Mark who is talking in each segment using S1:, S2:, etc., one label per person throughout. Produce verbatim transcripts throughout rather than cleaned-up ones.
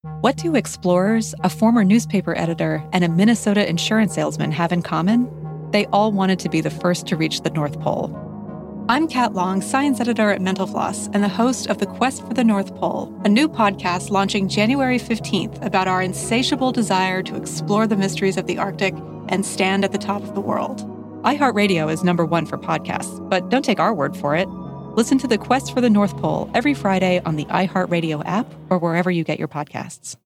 S1: What do explorers, a former newspaper editor, and a Minnesota insurance salesman have in common? They all wanted to be the first to reach the North Pole. I'm Kat Long, science editor at Mental Floss, and the host of The Quest for the North Pole, a new podcast launching January fifteenth about our insatiable desire to explore the mysteries of the Arctic and stand at the top of the world. iHeartRadio is number one for podcasts, but don't take our word for it. Listen to The Quest for the North Pole every Friday on the iHeartRadio app or wherever you get your podcasts.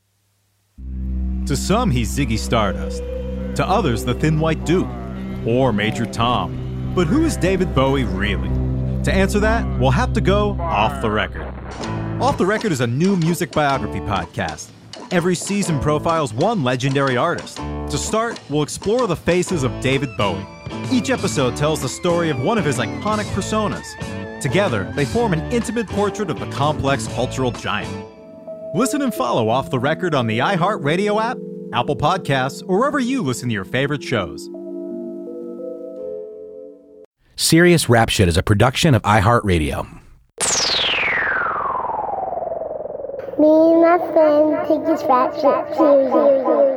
S2: To some, he's Ziggy Stardust. To others, the Thin White Duke. Or Major Tom. But who is David Bowie really? To answer that, we'll have to go off the record. Off the Record is a new music biography podcast. Every season profiles one legendary artist. To start, we'll explore the faces of David Bowie. Each episode tells the story of one of his iconic personas. Together, they form an intimate portrait of the complex cultural giant. Listen and follow Off the Record on the iHeartRadio app, Apple Podcasts, or wherever you listen to your favorite shows.
S3: Serious Rap Shit is a production of iHeartRadio.
S4: Me and my friend take this rap shit seriously.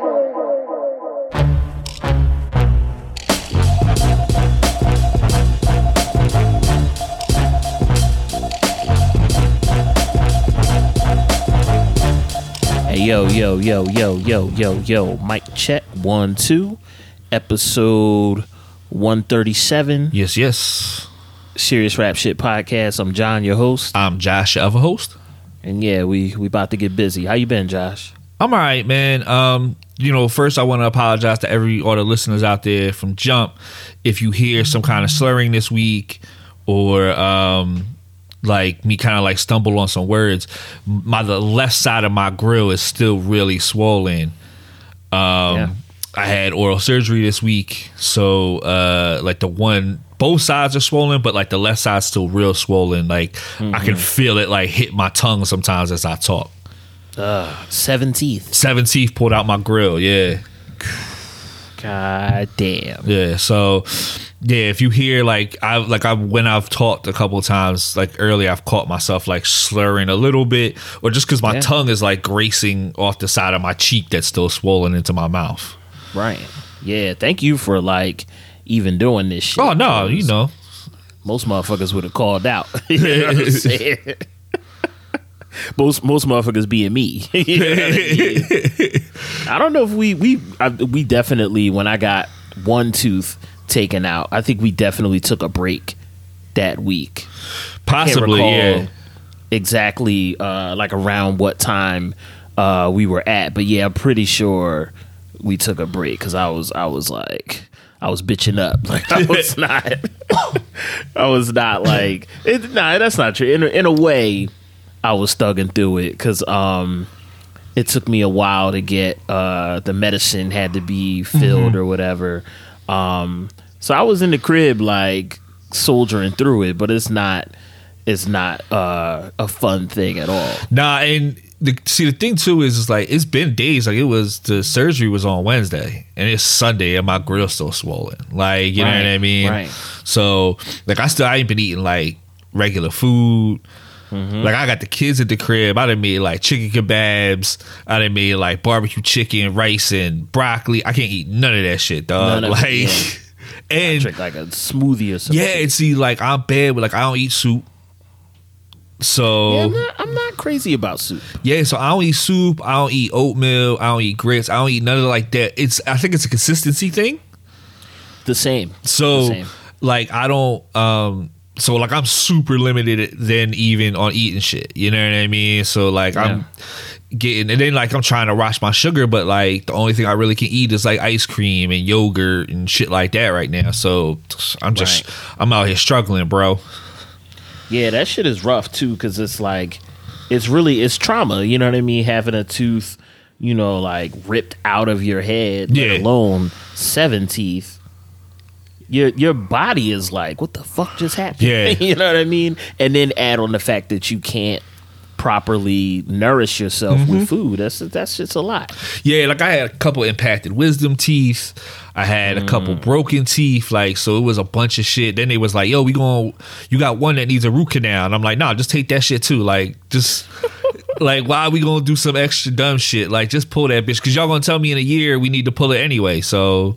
S5: Hey, yo, yo, yo, yo, yo, yo, yo, mic check, one, two, episode one thirty-seven.
S6: Yes, yes.
S5: Serious Rap Shit Podcast. I'm John, your host.
S6: I'm Josh, your other host.
S5: And yeah, we we about to get busy. How you been, Josh?
S6: I'm all right, man. Um, you know, first I want to apologize to every all the listeners out there from Jump. If you hear some kind of slurring this week or um like me kind of like stumble on some words, my the left side of my grill is still really swollen. Um yeah. I had oral surgery this week, so uh like the one both sides are swollen, but like the left side's still real swollen. Like mm-hmm. I can feel it like hit my tongue sometimes as I talk.
S5: Uh seven teeth.
S6: Seven teeth pulled out my grill, yeah.
S5: God damn.
S6: Yeah, so yeah, if you hear like I like I when I've talked a couple of times like earlier, I've caught myself like slurring a little bit, or just because my yeah. tongue is like gracing off the side of my cheek that's still swollen into my mouth.
S5: Right. Yeah. Thank you for like even doing this shit.
S6: Oh no, you know,
S5: most motherfuckers would have called out. You know what I'm saying? Most most motherfuckers being me. You know what I mean? I don't know if we we I, we definitely when I got one tooth taken out, I think we definitely took a break that week.
S6: Possibly, yeah.
S5: Exactly, uh, like around what time uh, we were at, but yeah, I'm pretty sure we took a break because I was I was like I was bitching up, like I was not I was not like it, nah, that's not true. In a, in a way, I was thugging through it because um, it took me a while to get uh, the medicine had to be filled mm-hmm. or whatever. Um, so I was in the crib like soldiering through it, but it's not it's not uh, a fun thing at all.
S6: Nah, and the, see the thing too is, is like it's been days. Like it was the surgery was on Wednesday and it's Sunday and my grill's still swollen. Like you
S5: right,
S6: know what I mean?
S5: Right.
S6: So like I still I ain't been eating like regular food. Mm-hmm. Like I got the kids at the crib. I done made like chicken kebabs. I done made like barbecue chicken, rice, and broccoli. I can't eat none of that shit, dog. None like, it, yeah. and
S5: I drink like a smoothie or something.
S6: Yeah, and see, like I'm bad with like I don't eat soup. So
S5: yeah, I'm not, I'm not crazy about soup.
S6: Yeah, so I don't eat soup. I don't eat oatmeal. I don't eat grits. I don't eat none of like that. It's I think it's a consistency thing.
S5: The same.
S6: So
S5: the same.
S6: like I don't. um So like I'm super limited then even on eating shit, you know what I mean? So like yeah. I'm getting, and then like I'm trying to watch my sugar, but like the only thing I really can eat is like ice cream and yogurt and shit like that right now. So I'm just right. I'm out here struggling, bro.
S5: Yeah, that shit is rough too, because it's like it's really it's trauma. You know what I mean? Having a tooth, you know, like ripped out of your head, yeah. let alone seven teeth. Your your body is like, what the fuck just happened?
S6: Yeah.
S5: You know what I mean? And then add on the fact that you can't properly nourish yourself mm-hmm. with food. That's that's just a lot.
S6: Yeah, like I had a couple impacted wisdom teeth. I had mm. a couple broken teeth. Like, so it was a bunch of shit. Then they was like, yo, we going you got one that needs a root canal. And I'm like, nah, just take that shit too. Like, just Like, why are we gonna do some extra dumb shit? Like, just pull that bitch, because y'all gonna tell me in a year we need to pull it anyway. So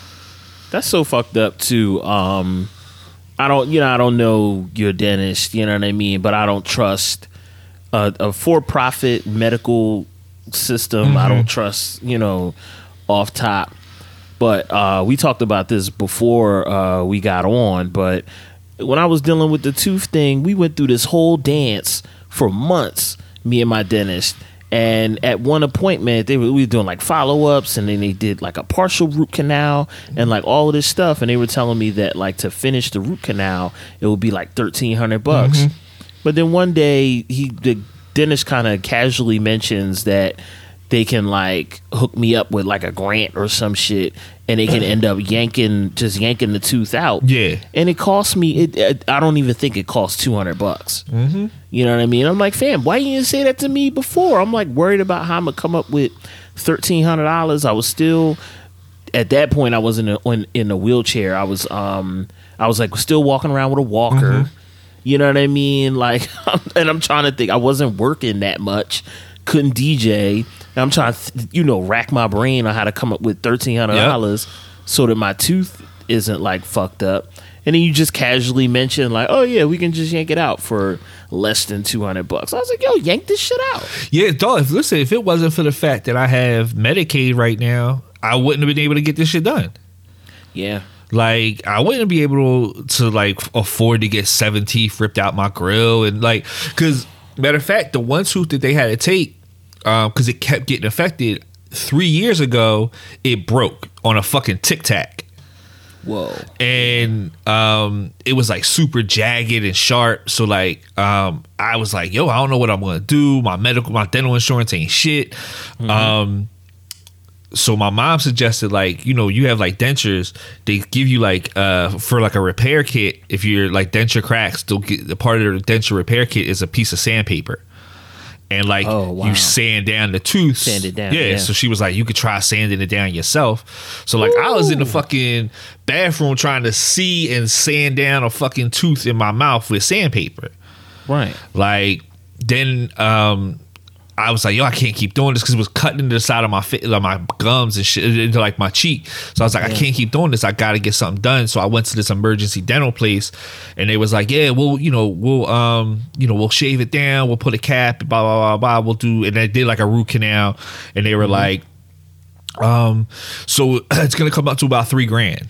S5: that's so fucked up too. Um, I don't, you know, I don't know your dentist. You know what I mean? But I don't trust a, a for-profit medical system. Mm-hmm. I don't trust, you know, off top. But uh, we talked about this before uh, we got on. But when I was dealing with the tooth thing, we went through this whole dance for months, me and my dentist. And at one appointment, they were, we were doing like follow-ups, and then they did like a partial root canal and like all of this stuff. And they were telling me that like to finish the root canal, it would be like thirteen hundred bucks. Mm-hmm. But then one day, he the dentist kind of casually mentions that they can like hook me up with like a grant or some shit, and they can end up yanking, just yanking the tooth out.
S6: Yeah.
S5: And it cost me, it, it I don't even think it cost two hundred bucks. Mm-hmm. You know what I mean? I'm like, fam, why you didn't say that to me before? I'm like worried about how I'm going to come up with thirteen hundred dollars. I was still, at that point, I was in a, in, in a wheelchair. I was, um, I was like still walking around with a walker. Mm-hmm. You know what I mean? Like, and I'm trying to think, I wasn't working that much. Couldn't D J. And I'm trying to, you know, rack my brain on how to come up with thirteen hundred dollars yep. so that my tooth isn't like fucked up. And then you just casually mention like, oh yeah, we can just yank it out for less than two hundred bucks. I was like, yo, yank this shit out.
S6: Yeah, dog. If, listen, if it wasn't for the fact that I have Medicaid right now, I wouldn't have been able to get this shit done.
S5: Yeah. Like,
S6: I wouldn't be able to like afford to get seven teeth ripped out my grill, and like, because matter of fact, the one tooth that they had to take, um, because it kept getting affected, three years ago, it broke on a fucking Tic Tac.
S5: Whoa.
S6: And um, it was like super jagged and sharp. So like, um, I was like, yo, I don't know what I'm gonna do. My medical, my dental insurance ain't shit. Mm-hmm. Um, so my mom suggested, like, you know, you have like dentures, they give you like uh for like a repair kit. If you're like denture cracks, they'll get the part of the denture repair kit is a piece of sandpaper. And like, oh, wow. you sand down the tooth.
S5: Sand it down.
S6: Yeah, yeah. So she was like, you could try sanding it down yourself. So like, Ooh. I was in the fucking bathroom trying to see and sand down a fucking tooth in my mouth with sandpaper.
S5: Right.
S6: Like, then um, I was like, yo, I can't keep doing this, because it was cutting into the side of my fa- like my gums and shit, into like my cheek. So I was like, yeah. I can't keep doing this. I got to get something done. So I went to this emergency dental place, and they was like, yeah, we'll, you know, we'll, um, you know, we'll shave it down. We'll put a cap, blah, blah, blah, blah. We'll do, and they did like a root canal, and they were mm-hmm. like, um, so it's going to come up to about three grand.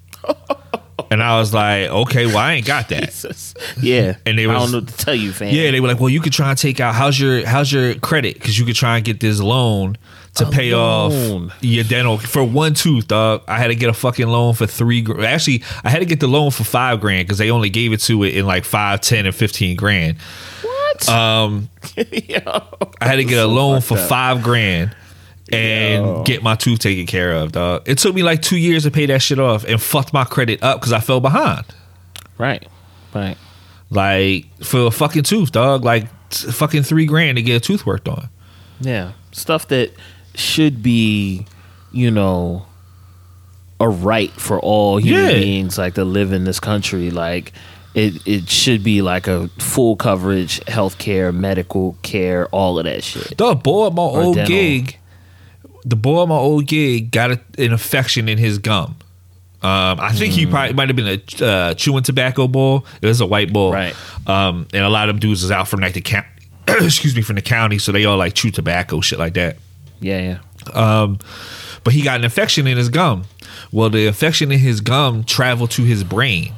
S6: And I was like, okay, well, I ain't got that.
S5: Jesus. Yeah.
S6: And they was,
S5: I don't know what to tell you, fam.
S6: Yeah, they were like, well, you could try and take out, how's your how's your credit? Because you could try and get this loan to a pay loan. off your dental for one tooth, dog. I had to get a fucking loan for three grand. Actually, I had to get the loan for five grand because they only gave it to it in like five, ten, and fifteen grand.
S5: What?
S6: Um, Yo, I had to get a loan for up. five grand. And Yo. get my tooth taken care of, dog. It took me like two years to pay that shit off, and fucked my credit up because I fell behind.
S5: Right, right.
S6: Like, for a fucking tooth, dog. Like, t- fucking three grand to get a tooth worked on.
S5: Yeah, stuff that should be, you know, a right for all human yeah. beings, like, to live in this country. Like, it it should be like a full coverage healthcare, medical care, all of that shit.
S6: Dog, boy, my
S5: or
S6: old
S5: dental.
S6: gig. The boy at my old gig got a, an infection in his gum. Um, I think mm. he probably might have been a uh, chewing tobacco bull. It was a white bull,
S5: right?
S6: Um, and a lot of them dudes is out from like the county, excuse me, from the county, so they all like chew tobacco, shit like that.
S5: Yeah, yeah.
S6: Um, but he got an infection in his gum. Well, the infection in his gum traveled to his brain.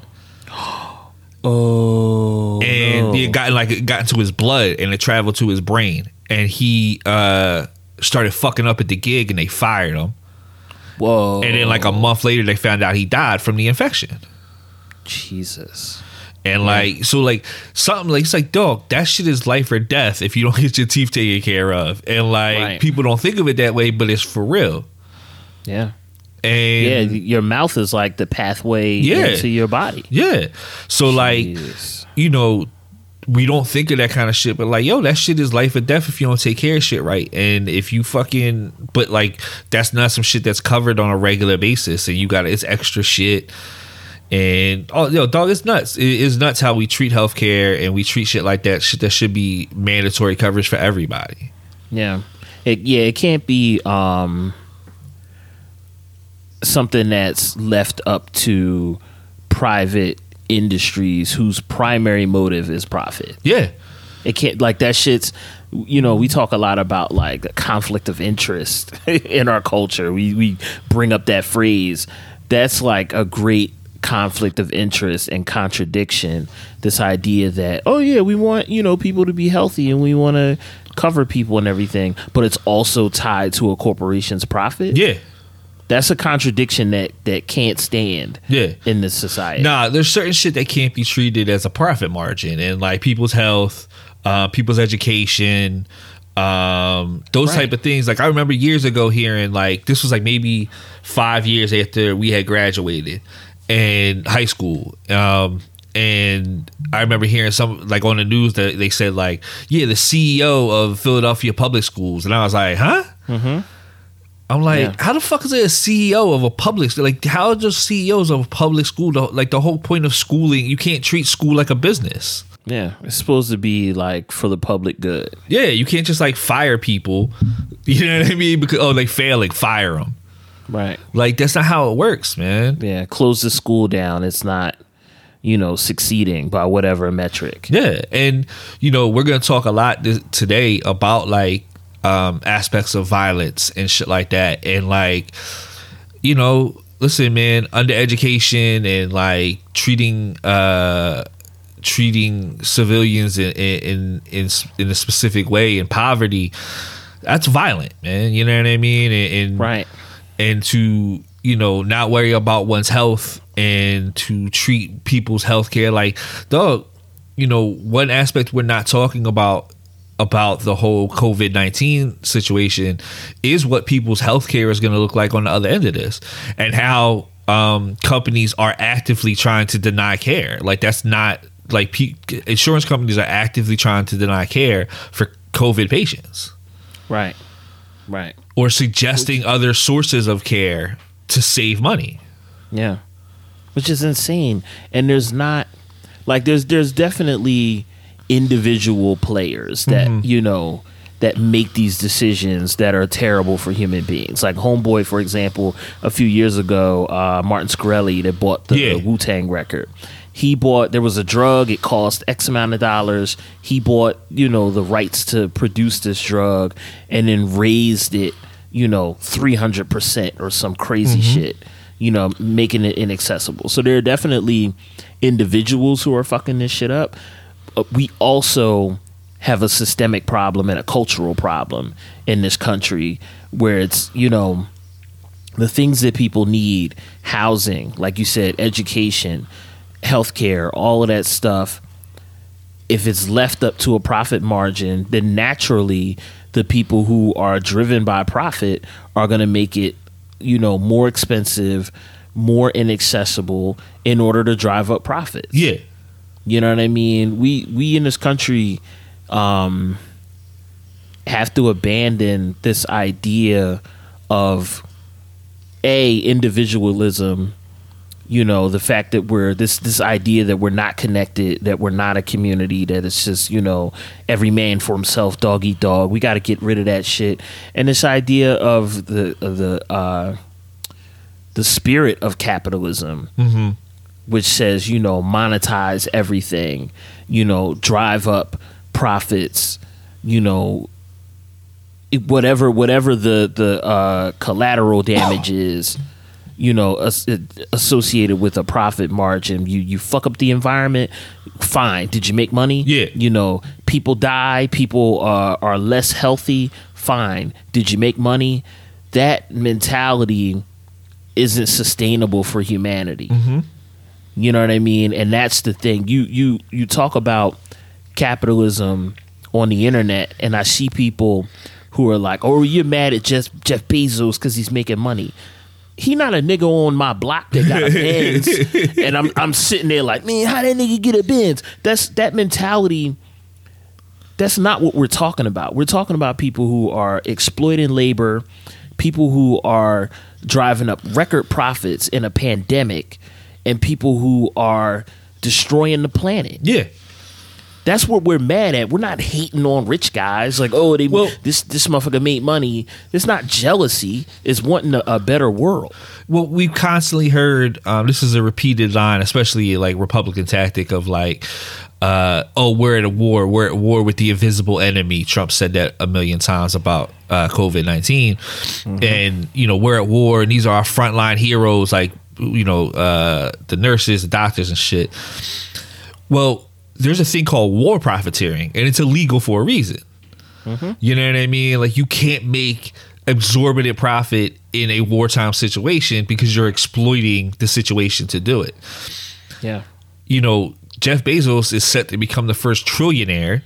S5: Oh,
S6: and
S5: no.
S6: it got like it got into his blood, and it traveled to his brain, and he uh. started fucking up at the gig, and they fired him.
S5: Whoa.
S6: And then like a month later, they found out he died from the infection.
S5: Jesus.
S6: And like, so like something like, it's like, dog, that shit is life or death if you don't get your teeth taken care of. And like, right. people don't think of it that way, but it's for real.
S5: Yeah.
S6: And
S5: yeah, your mouth is like the pathway yeah. into your body.
S6: Yeah. So
S5: Jeez.
S6: like, you know, we don't think of that kind of shit, but like, yo, that shit is life or death if you don't take care of shit right. And if you fucking, but like, that's not some shit that's covered on a regular basis, and you got it's extra shit. And oh, yo, dog, it's nuts. It, it's nuts how we treat healthcare and we treat shit like that. Shit that should be mandatory coverage for everybody.
S5: Yeah, it, yeah, it can't be um, something that's left up to private industries whose primary motive is profit.
S6: Yeah,
S5: it can't, like, that shit's, you know, we talk a lot about like the conflict of interest in our culture. We we bring up that phrase. That's like a great conflict of interest and contradiction. This idea that, oh yeah, we want, you know, people to be healthy and we want to cover people and everything, but it's also tied to a corporation's profit.
S6: Yeah,
S5: that's a contradiction that that can't stand.
S6: Yeah,
S5: in this society.
S6: Nah, there's certain shit that can't be treated as a profit margin, and like people's health, uh, people's education, um, those
S5: Right.
S6: type of things. Like I remember years ago hearing, like, this was like maybe five years after we had graduated in high school. Um, and I remember hearing some, like, on the news that they said, like, yeah, the C E O of Philadelphia Public Schools. And I was like, huh? Mm-hmm. I'm like,
S5: Yeah.
S6: how the fuck is it a C E O of a public school? Like, how are just C E Os of a public school? The- Like, the whole point of schooling, you can't treat school like a business.
S5: Yeah, it's supposed to be like for the public good.
S6: Yeah, you can't just, like, fire people. You know what I mean? Because, oh, they failing, fire them.
S5: Right.
S6: Like, that's not how it works, man.
S5: Yeah, close the school down. It's not, you know, succeeding by whatever metric.
S6: Yeah, and you know, we're gonna talk a lot this, today about like um, aspects of violence and shit like that, and like, you know, listen, man, undereducation and like treating uh, treating civilians in in in in a specific way, and poverty, that's violent, man. You know what I mean? And, and
S5: Right.
S6: and to, you know, not worry about one's health and to treat people's health care like, dog, you know, one aspect we're not talking about about the whole COVID nineteen situation is what people's health care is going to look like on the other end of this, and how um, companies are actively trying to deny care. Like, that's not like pe- insurance companies are actively trying to deny care for COVID patients.
S5: Right. Right.
S6: Or suggesting other sources of care to save money.
S5: Yeah. Which is insane. And there's not, like, there's there's definitely individual players that,
S6: Mm-hmm.
S5: you know, that make these decisions that are terrible for human beings. Like Homeboy, for example, a few years ago, uh, Martin Shkreli, that bought the,
S6: Yeah.
S5: the Wu-Tang record. He bought, there was a drug, it cost X amount of dollars. He bought, you know, the rights to produce this drug and then raised it, you know, three hundred percent or some crazy shit, you know, making it inaccessible. So there are definitely individuals who are fucking this shit up. Uh, We also have a systemic problem and a cultural problem in this country where it's, you know, the things that people need, housing, like you said, education, healthcare, all of that stuff, if it's left up to a profit margin, then naturally the people who are driven by profit are going to make it, you know, more expensive, more inaccessible in order to drive up profits.
S6: Yeah.
S5: You know what I mean? We we in this country um, have to abandon this idea of a individualism. You know, the fact that we're this this idea that we're not connected, that we're not a community, that it's just, you know, every man for himself, dog eat dog. We got to get rid of that shit. And this idea of the of the uh, the spirit of capitalism,
S6: Mm-hmm.
S5: which says, you know, monetize everything, you know, drive up profits, you know, it- whatever whatever the the uh, collateral damage is, you know, as, associated with a profit margin. You you fuck up the environment, fine. Did you make money?
S6: Yeah.
S5: You know, people die, people uh, are less healthy, fine. Did you make money? That mentality isn't sustainable for humanity. You know what I mean? And that's the thing. You you you talk about capitalism on the internet, and I see people who are like, "Oh, you're mad at Jeff Jeff Bezos because he's making money." He not a nigga on my block that got a Benz, and I'm I'm sitting there like, man, how that nigga get a Benz? That's that mentality. That's not what we're talking about. We're talking about people who are exploiting labor, people who are driving up record profits in a pandemic, and people who are destroying the planet.
S6: Yeah.
S5: That's what we're mad at. We're not hating on rich guys like, oh, they
S6: Well-
S5: this this motherfucker made money. It's not jealousy. It's wanting a, a better world.
S6: Well, we've constantly heard um, this is a repeated line, especially like Republican tactic of like, uh, oh, we're at a war. We're at war with the invisible enemy. Trump said that a million times about uh, COVID nineteen. Mm-hmm. And, you know, we're at war and these are our frontline heroes, like, you know, uh, the nurses, the doctors and shit. Well, there's a thing called war profiteering, and it's illegal for a reason. Mm-hmm. You know what I mean? Like, you can't make exorbitant profit in a wartime situation because you're exploiting the situation to do it.
S5: Yeah.
S6: You know, Jeff Bezos is set to become the first trillionaire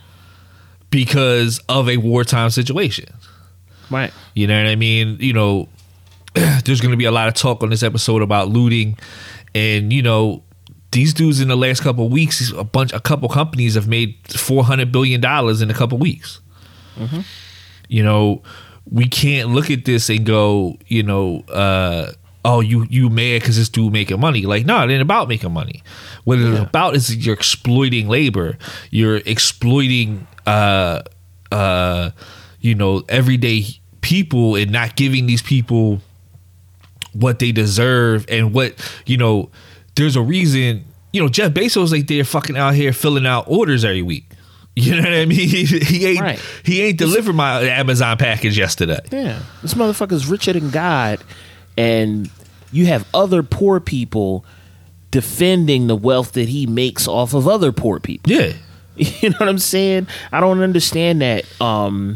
S6: because of a wartime situation.
S5: Right.
S6: You know what I mean? You know, there's going to be a lot of talk on this episode about looting, and, you know, these dudes in the last couple of weeks, a bunch, a couple companies have made four hundred billion dollars in a couple of weeks. Mm-hmm. You know, we can't look at this and go, you know, uh, oh, you you mad because this dude making money. Like, no, it ain't about making money. What it's yeah. about is you're exploiting labor. You're exploiting, uh, uh, you know, everyday people and not giving these people what they deserve and what, you know, there's a reason, you know, Jeff Bezos ain't there fucking out here filling out orders every week. You know what I mean? He, he ain't right. he ain't delivered my Amazon package yesterday.
S5: Yeah. This motherfucker's richer than God, and you have other poor people defending the wealth that he makes off of other poor people.
S6: Yeah.
S5: You know what I'm saying? I don't understand that. Um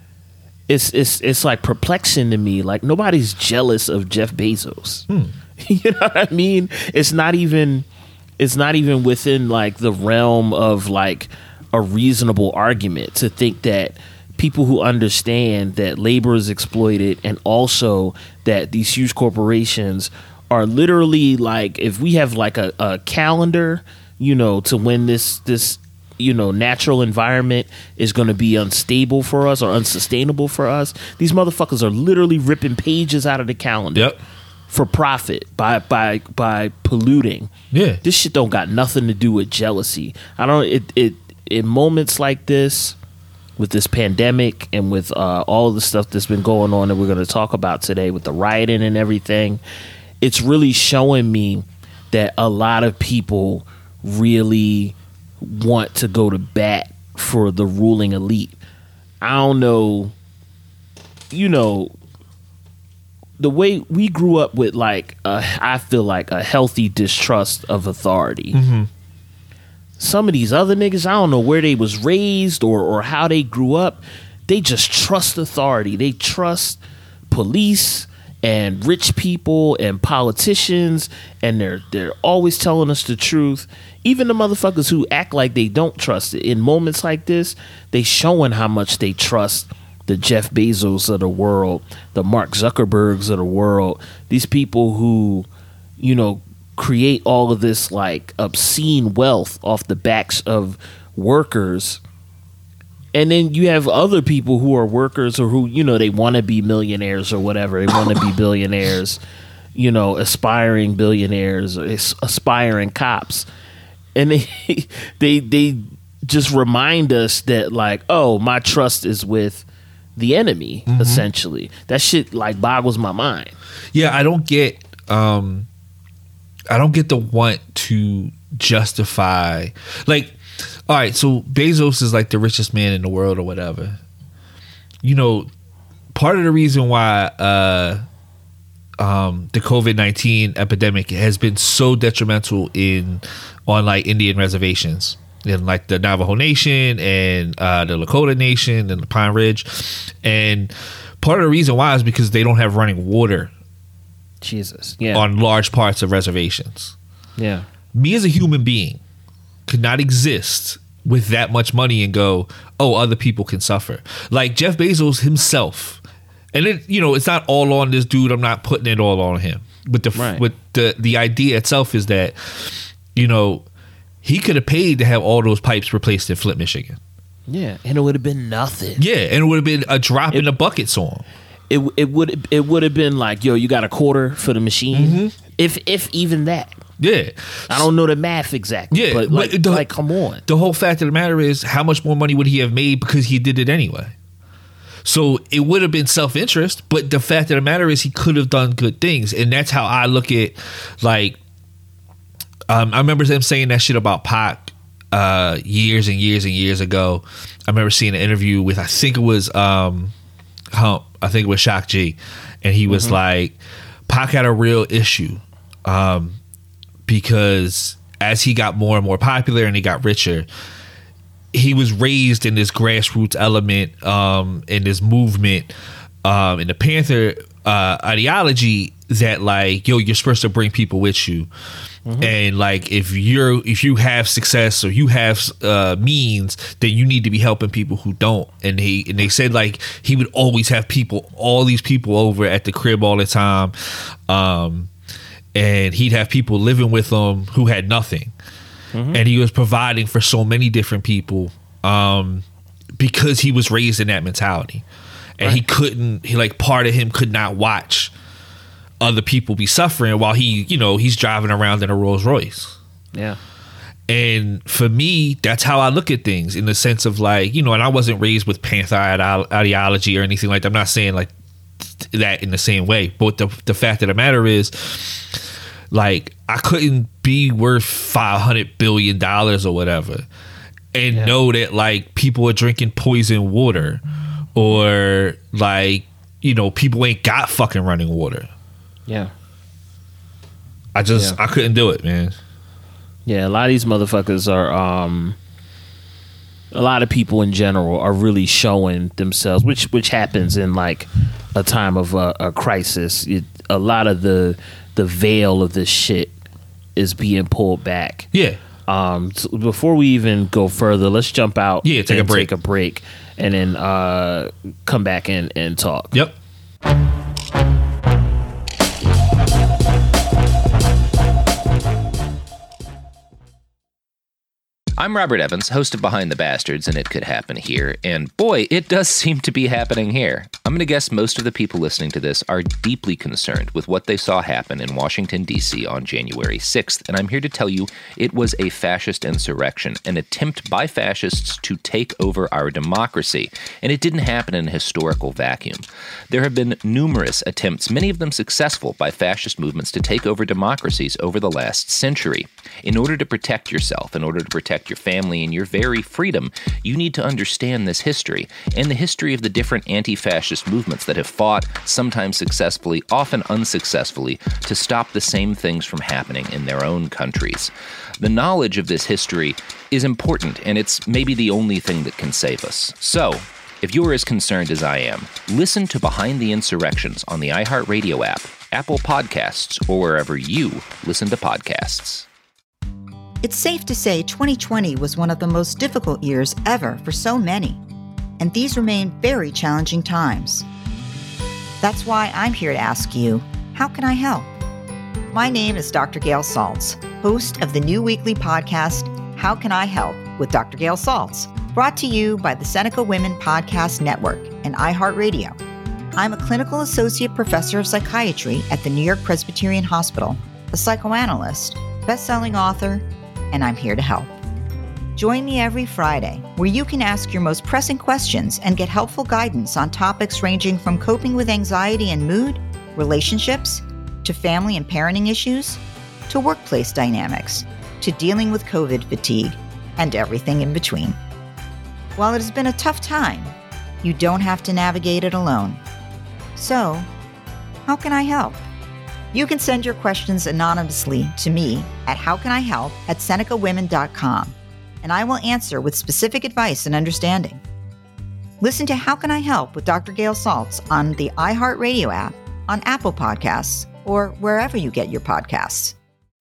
S5: it's it's it's like perplexing to me. Like, nobody's jealous of Jeff Bezos. Hmm. You know what I mean? It's not even it's not even within like the realm of like a reasonable argument to think that people who understand that labor is exploited and also that these huge corporations are literally like, if we have like a, a calendar, you know, to when this this you know natural environment is going to be unstable for us or unsustainable for us, these motherfuckers are literally ripping pages out of the calendar.
S6: Yep.
S5: For profit by by by polluting.
S6: Yeah,
S5: this shit don't got nothing to do with jealousy. I don't. It it in moments like this, with this pandemic and with uh, all of the stuff that's been going on that we're going to talk about today, with the rioting and everything, it's really showing me that a lot of people really want to go to bat for the ruling elite. I don't know. You know. The way we grew up with, like, uh, I feel like a healthy distrust of authority. Mm-hmm. Some of these other niggas, I don't know where they was raised or, or how they grew up. They just trust authority. They trust police and rich people and politicians, and they're they're always telling us the truth. Even the motherfuckers who act like they don't trust it, in moments like this, they showing how much they trust the Jeff Bezos of the world, the Mark Zuckerbergs of the world, these people who, you know, create all of this like obscene wealth off the backs of workers. And then you have other people who are workers or who, you know, they want to be millionaires or whatever. They want to be billionaires, you know, aspiring billionaires or aspiring cops. And they, they, they just remind us that, like, oh, my trust is with the enemy, mm-hmm. essentially. That shit like boggles my mind.
S6: Yeah, I don't get um I don't get the want to justify, like, all right, so Bezos is like the richest man in the world or whatever. You know, part of the reason why uh um the COVID nineteen epidemic has been so detrimental in on like Indian reservations, in like the Navajo Nation and uh, the Lakota Nation and the Pine Ridge. And part of the reason why is because they don't have running water.
S5: Jesus. Yeah.
S6: On large parts of reservations.
S5: Yeah.
S6: Me as a human being could not exist with that much money and go, oh, other people can suffer. Like Jeff Bezos himself. And it, you know, it's not all on this dude. I'm not putting it all on him. But the right. but the the idea itself is that, you know, he could have paid to have all those pipes replaced in Flint, Michigan.
S5: Yeah, and it would have been nothing.
S6: Yeah, and it would have been a drop it, in the bucket song.
S5: It it would it would have been like, yo, you got a quarter for the machine, mm-hmm. if if even that.
S6: Yeah.
S5: I don't know the math exactly.
S6: Yeah,
S5: but like,
S6: but the,
S5: like, come on.
S6: The whole fact of the matter is, how much more money would he have made because he did it anyway? So it would have been self-interest, but the fact of the matter is he could have done good things. And that's how I look at, like, um, I remember them saying that shit about Pac uh, years and years and years ago. I remember seeing an interview with, I think it was um, Hump, I think it was Shock G. And he was mm-hmm. like, Pac had a real issue um, because as he got more and more popular and he got richer, he was raised in this grassroots element, um, in this movement, um, in the Panther uh, ideology that, like, yo, you're supposed to bring people with you, mm-hmm. and like if you're if you have success or you have uh, means, then you need to be helping people who don't. And he and they said, like, he would always have people, all these people over at the crib all the time, um, and he'd have people living with him who had nothing. Mm-hmm. And he was providing for so many different people um, because he was raised in that mentality. And right. he couldn't, he like part of him could not watch other people be suffering while he, you know, he's driving around in a Rolls Royce.
S5: Yeah.
S6: And for me, that's how I look at things, in the sense of, like, you know, and I wasn't raised with Panther ideology or anything like that. I'm not saying like that in the same way. But the, the fact of the matter is, like, I couldn't be worth five hundred billion dollars or whatever and yeah. know that, like, people are drinking poison water, or, like, you know, people ain't got fucking running water.
S5: Yeah.
S6: I just, yeah. I couldn't do it, man.
S5: Yeah, a lot of these motherfuckers are, um, a lot of people in general are really showing themselves, which which happens in, like, a time of a, a crisis. It, a lot of the the veil of this shit is being pulled back.
S6: Yeah.
S5: Um. So before we even go further, let's jump out.
S6: Yeah. Take a break.
S5: Take a break, and then uh, come back and and talk.
S6: Yep.
S7: I'm Robert Evans, host of Behind the Bastards, and It Could Happen Here. And boy, it does seem to be happening here. I'm going to guess most of the people listening to this are deeply concerned with what they saw happen in Washington, D C on January sixth. And I'm here to tell you it was a fascist insurrection, an attempt by fascists to take over our democracy. And it didn't happen in a historical vacuum. There have been numerous attempts, many of them successful, by fascist movements to take over democracies over the last century. In order to protect yourself, in order to protect your family and your very freedom, you need to understand this history and the history of the different anti-fascist movements that have fought, sometimes successfully, often unsuccessfully, to stop the same things from happening in their own countries. The knowledge of this history is important, and it's maybe the only thing that can save us. So, if you're as concerned as I am, listen to Behind the Insurrections on the iHeartRadio app, Apple Podcasts, or wherever you listen to podcasts.
S8: It's safe to say twenty twenty was one of the most difficult years ever for so many, and these remain very challenging times. That's why I'm here to ask you, how can I help? My name is Doctor Gail Saltz, host of the new weekly podcast, How Can I Help, with Doctor Gail Saltz, brought to you by the Seneca Women Podcast Network and iHeartRadio. I'm a clinical associate professor of psychiatry at the New York Presbyterian Hospital, a psychoanalyst, best-selling author, and I'm here to help. Join me every Friday, where you can ask your most pressing questions and get helpful guidance on topics ranging from coping with anxiety and mood, relationships, to family and parenting issues, to workplace dynamics, to dealing with COVID fatigue, and everything in between. While it has been a tough time, you don't have to navigate it alone. So, how can I help? You can send your questions anonymously to me at howcanihelp at seneca women dot com, and I will answer with specific advice and understanding. Listen to How Can I Help with Doctor Gail Saltz on the iHeartRadio app, on Apple Podcasts, or wherever you get your podcasts.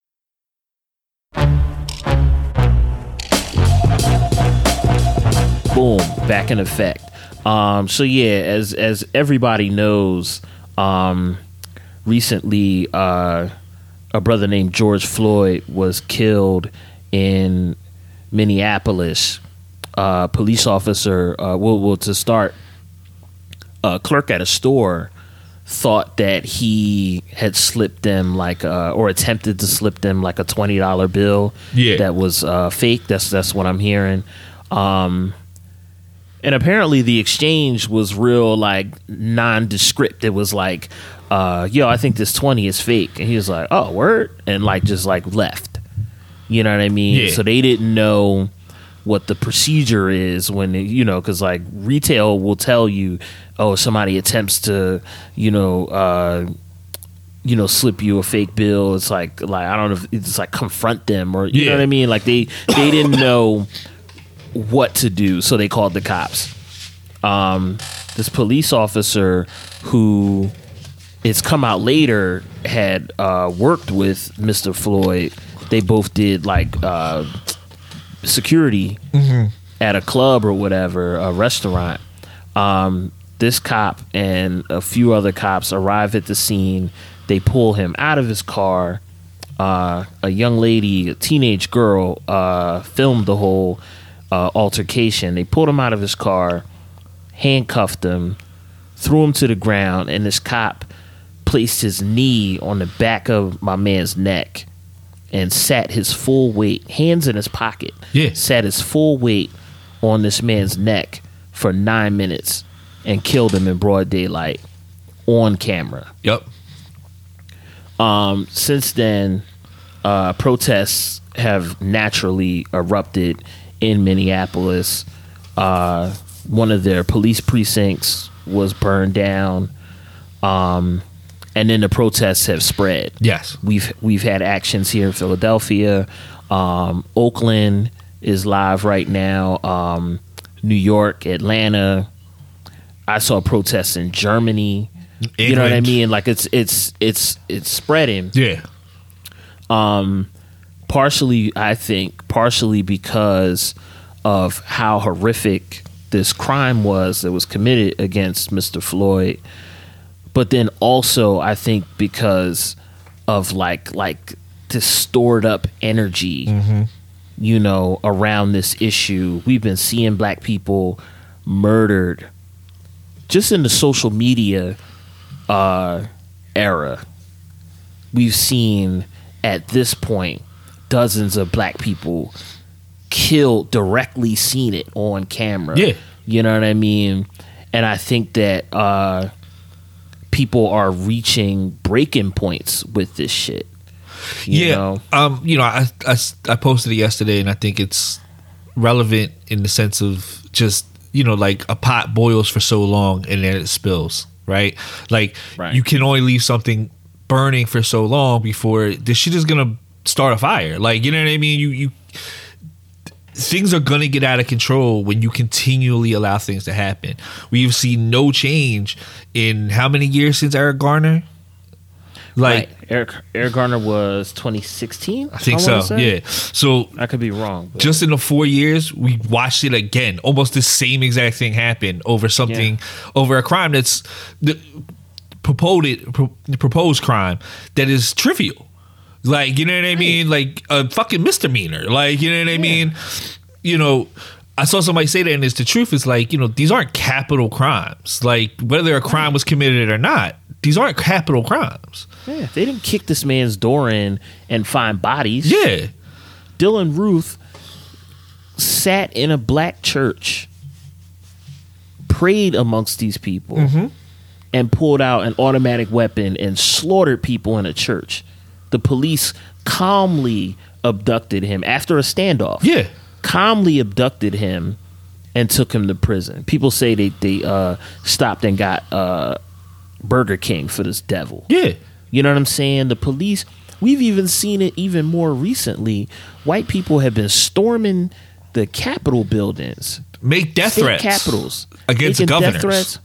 S5: Boom, back in effect. Um, so yeah, as as everybody knows, um, recently uh, a brother named George Floyd was killed in Minneapolis. Uh, police officer, uh, well, well, to start, a clerk at a store thought that he had slipped them like uh, or attempted to slip them like a twenty dollar bill
S6: Yeah.
S5: that was uh, fake. That's that's what I'm hearing. Um, and apparently the exchange was real like nondescript. It was like, uh, yo, I think this twenty is fake. And he was like, oh, word? And like just like left. You know what I mean?
S6: Yeah.
S5: So they didn't know what the procedure is when, it, you know, because like retail will tell you, oh, somebody attempts to, you know, uh, you know, slip you a fake bill. It's like, like I don't know if it's like confront them or, you
S6: Yeah.
S5: know what I mean? Like they, they didn't know what to do. So they called the cops. Um, this police officer who it's come out later had uh, worked with Mister Floyd. They both did like uh, security
S6: Mm-hmm.
S5: at a club or whatever, a restaurant. Um, this cop and a few other cops arrive at the scene. They pull him out of his car. Uh, a young lady, a teenage girl, uh, filmed the whole uh, altercation. They pulled him out of his car, handcuffed him, threw him to the ground, and this cop placed his knee on the back of my man's neck and sat his full weight, hands in his pocket,
S6: Yeah.
S5: sat his full weight on this man's neck for nine minutes and killed him in broad daylight on camera.
S6: Yep.
S5: Um, since then, uh, protests have naturally erupted in Minneapolis. Uh, one of their police precincts was burned down. Um, and then the protests have spread.
S6: Yes.
S5: We've we've had actions here in Philadelphia. Um, Oakland is live right now. Um, New York, Atlanta. I saw protests in Germany. You know what I
S6: England.
S5: mean? Like it's it's it's it's spreading.
S6: Yeah.
S5: Um, partially, I think, partially because of how horrific this crime was that was committed against Mister Floyd. But then also, I think because of like like this stored up energy, you know, around this issue. We've been seeing black people murdered just in the social media uh, era. We've seen at this point dozens of black people killed, directly seen it on camera.
S6: Yeah.
S5: You know what I mean? And I think that uh, people are reaching breaking points with this shit. You
S6: yeah.
S5: know?
S6: Um, you know, I, I, I posted it yesterday, and I think it's relevant in the sense of just, you know, like a pot boils for so long and then it spills, right? Like
S5: Right.
S6: you can only leave something burning for so long before this shit is gonna start a fire. Like, you know what I mean? You you things are gonna get out of control when you continually allow things to happen. We've seen no change in how many years since Eric Garner? Like
S5: right. Eric Eric Garner was twenty sixteen.
S6: I think
S5: wanna
S6: so.
S5: say?
S6: Yeah. So
S5: I could be wrong. But
S6: just in the four years, we watched it again. Almost the same exact thing happen over something, over a crime that's the proposed pro, proposed crime that is trivial. Like, you know what I mean? Like a fucking misdemeanor. Like, you know what I mean? You know, I saw somebody say that, and it's the truth. Is like, you know, these aren't capital crimes. Like, whether a crime was committed or not, these aren't capital crimes.
S5: yeah, they didn't kick this man's door in and find bodies.
S6: Yeah.
S5: Dylan Ruth sat in a black church, prayed amongst these people,
S6: Mm-hmm.
S5: and pulled out an automatic weapon and slaughtered people in a church. The police calmly abducted him after a standoff.
S6: Yeah.
S5: Calmly abducted him and took him to prison. People say they, they uh, stopped and got uh, Burger King for this devil.
S6: Yeah.
S5: You know what I'm saying? The police, we've even seen it even more recently. White people have been storming the Capitol buildings,
S6: Make death
S5: state
S6: threats
S5: capitals,
S6: against
S5: making
S6: governors.
S5: death threats,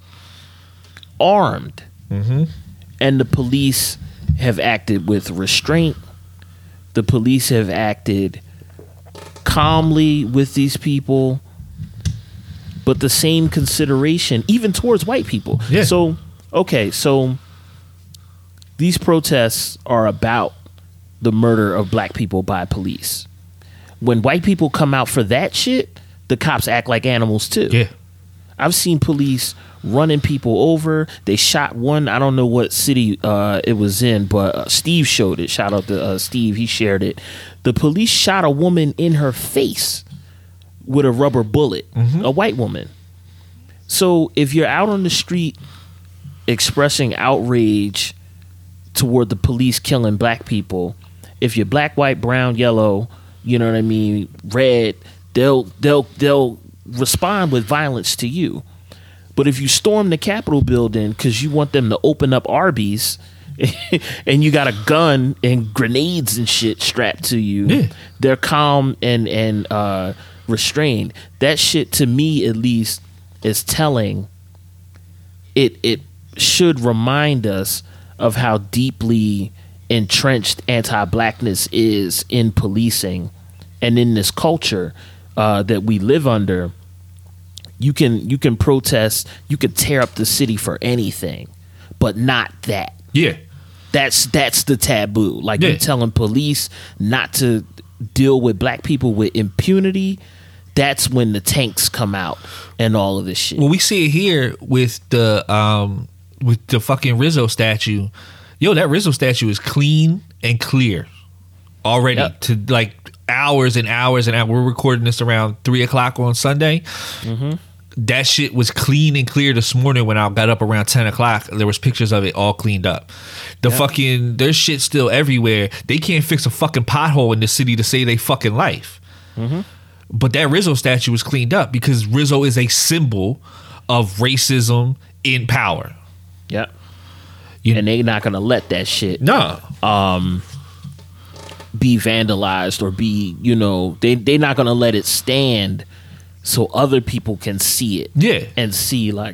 S5: armed.
S6: Mm-hmm.
S5: And the police have acted with restraint. The police have acted calmly with these people, but the same consideration even towards white people.
S6: Yeah.
S5: So, okay, so these protests are about the murder of black people by police. When white people come out for that shit, the cops act like animals too.
S6: Yeah.
S5: I've seen police running people over. They shot one. I don't know what city uh, it was in, but uh, Steve showed it. Shout out to uh, Steve. He shared it. The police shot a woman in her face with a rubber bullet, mm-hmm. a white woman. So if you're out on the street expressing outrage toward the police killing black people, if you're black, white, brown, yellow, you know what I mean, red, they'll they'll they'll respond with violence to you. But if you storm the Capitol building because you want them to open up Arby's and you got a gun and grenades and shit strapped to you, yeah. they're calm and and uh, restrained. That shit, to me at least, is telling. It it should remind us of how deeply entrenched anti-blackness is in policing and in this culture uh, that we live under. You can you can protest, you can tear up the city for anything, but not that.
S6: Yeah.
S5: That's that's the taboo. Like
S6: yeah.
S5: you're telling police not to deal with black people with impunity. That's when the tanks come out and all of this shit.
S6: Well, we see it here with the um with the fucking Rizzo statue. Yo, that Rizzo statue is clean and clear already. Yep. To like hours and hours and hours. We're recording this around three o'clock on Sunday. Mm-hmm. That shit was clean and clear this morning when I got up around ten o'clock. There was pictures of it all cleaned up. The yep. fucking, there's shit still everywhere. They can't fix a fucking pothole in the city to save their fucking life. Mm-hmm. But that Rizzo statue was cleaned up because Rizzo is a symbol of racism in power.
S5: Yep. You, and they're not going to let that shit
S6: no.
S5: um, be vandalized or be, you know, they, they're not going to let it stand so other people can see it.
S6: Yeah.
S5: And see, like,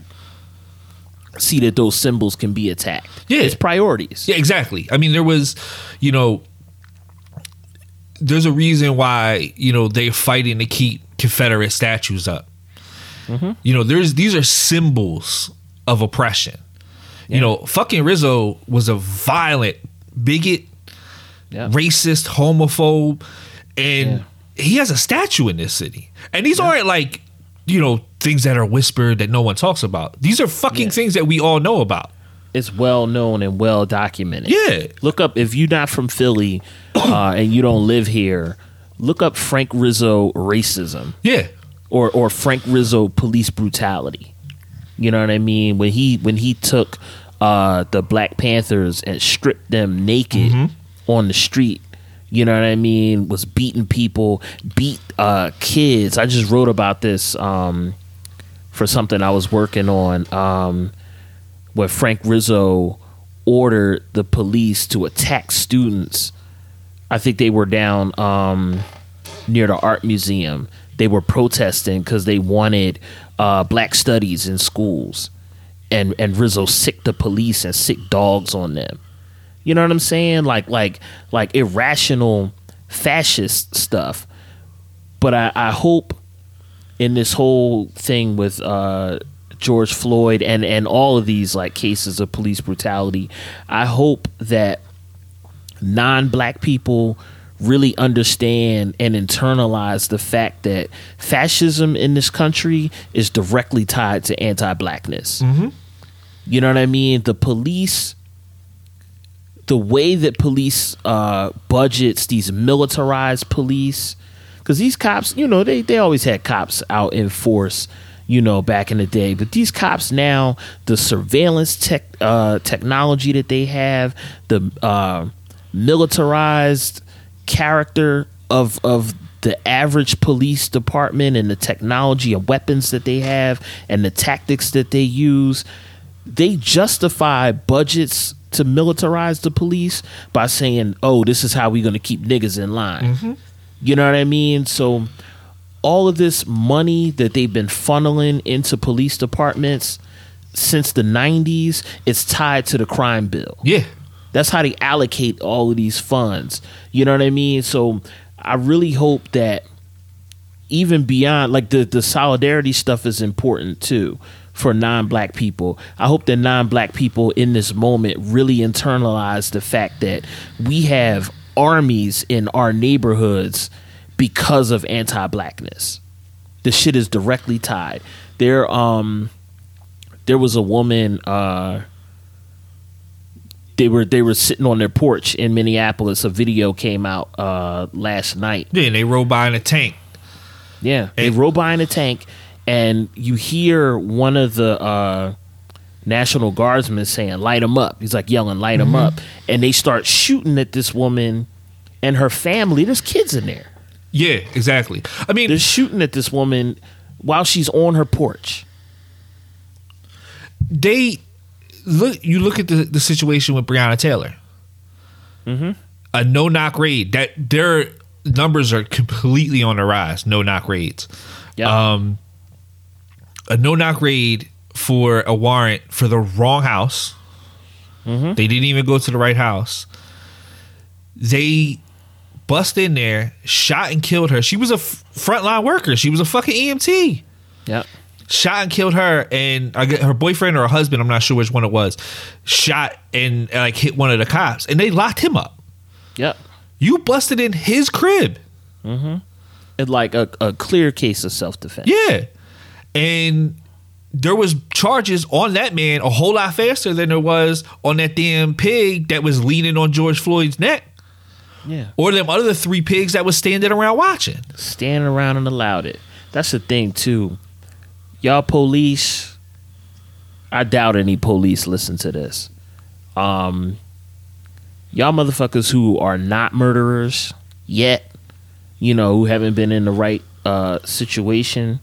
S5: see that those symbols can be attacked.
S6: Yeah.
S5: It's priorities.
S6: Yeah, exactly. I mean, there was, you know, there's a reason why, you know, they're fighting to keep Confederate statues up. Mm-hmm. You know, there's these are symbols of oppression. Yeah. You know, fucking Rizzo was a violent bigot, yeah. racist, homophobe, and yeah. he has a statue in this city. And these yeah. aren't like, you know, things that are whispered that no one talks about. These are fucking yeah. things that we all know about.
S5: It's well known and well documented.
S6: Yeah.
S5: Look up, if you're not from Philly uh, and you don't live here, look up Frank Rizzo racism.
S6: Yeah.
S5: Or or Frank Rizzo police brutality. You know what I mean? When he when he took uh, the Black Panthers and stripped them naked mm-hmm. on the street. You know what I mean? Was beating people, beat uh, kids. I just wrote about this um, for something I was working on. Um, where Frank Rizzo ordered the police to attack students. I think they were down um, near the art museum. They were protesting because they wanted uh, black studies in schools. And, and Rizzo sicked the police and sick dogs on them. You know what I'm saying? Like like like irrational fascist stuff. But I, I hope in this whole thing with uh, George Floyd and, and all of these like cases of police brutality, I hope that non-black people really understand and internalize the fact that fascism in this country is directly tied to anti-blackness. Mm-hmm. You know what I mean? The police, the way that police uh, budgets, these militarized police, because these cops, you know, they, they always had cops out in force, you know, back in the day. But these cops now, the surveillance tech uh, technology that they have, the uh, militarized character of of the average police department and the technology and weapons that they have and the tactics that they use, they justify budgets to militarize the police by saying, oh, this is how we're going to keep niggas in line. Mm-hmm. You know what I mean? So all of this money that they've been funneling into police departments since the nineties is tied to the crime bill.
S6: Yeah.
S5: That's how they allocate all of these funds. You know what I mean? So I really hope that even beyond, like the, the solidarity stuff is important too for non-black people. I hope that non-black people in this moment really internalize the fact that we have armies in our neighborhoods because of anti-blackness. The shit is directly tied. There, um, there was a woman. Uh, they were they were sitting on their porch in Minneapolis. A video came out uh, last night.
S6: Yeah, and they rode by in a tank.
S5: Yeah, they rode by in a tank, and you hear one of the uh, National Guardsmen saying, "Light them up." He's like yelling, "Light them
S6: Mm-hmm.
S5: up!" And they start shooting at this woman and her family. There's kids in there.
S6: Yeah, exactly. I mean,
S5: they're shooting at this woman while she's on her porch.
S6: They look. You look at the, the situation with Breonna Taylor.
S5: Mm-hmm.
S6: A no knock raid. That their numbers are completely on the rise. No knock raids.
S5: Yeah.
S6: Um, a no knock raid for a warrant for the wrong house.
S5: Mm-hmm.
S6: They didn't even go to the right house. They bust in there, shot and killed her. She was a f- frontline worker. She was a fucking E M T.
S5: Yeah.
S6: Shot and killed her, and I get her boyfriend or her husband, I'm not sure which one it was, shot and uh, like hit one of the cops, and they locked him up.
S5: Yep.
S6: You busted in his crib.
S5: Mm-hmm. It's like a, a clear case of self-defense.
S6: Yeah. And there was charges on that man a whole lot faster than there was on that damn pig that was leaning on George Floyd's neck.
S5: Yeah.
S6: Or them other three pigs that was standing around watching.
S5: Standing around and allowed it. That's the thing, too. Y'all police, I doubt any police listen to this. Um, y'all motherfuckers who are not murderers yet, you know, who haven't been in the right uh, situation.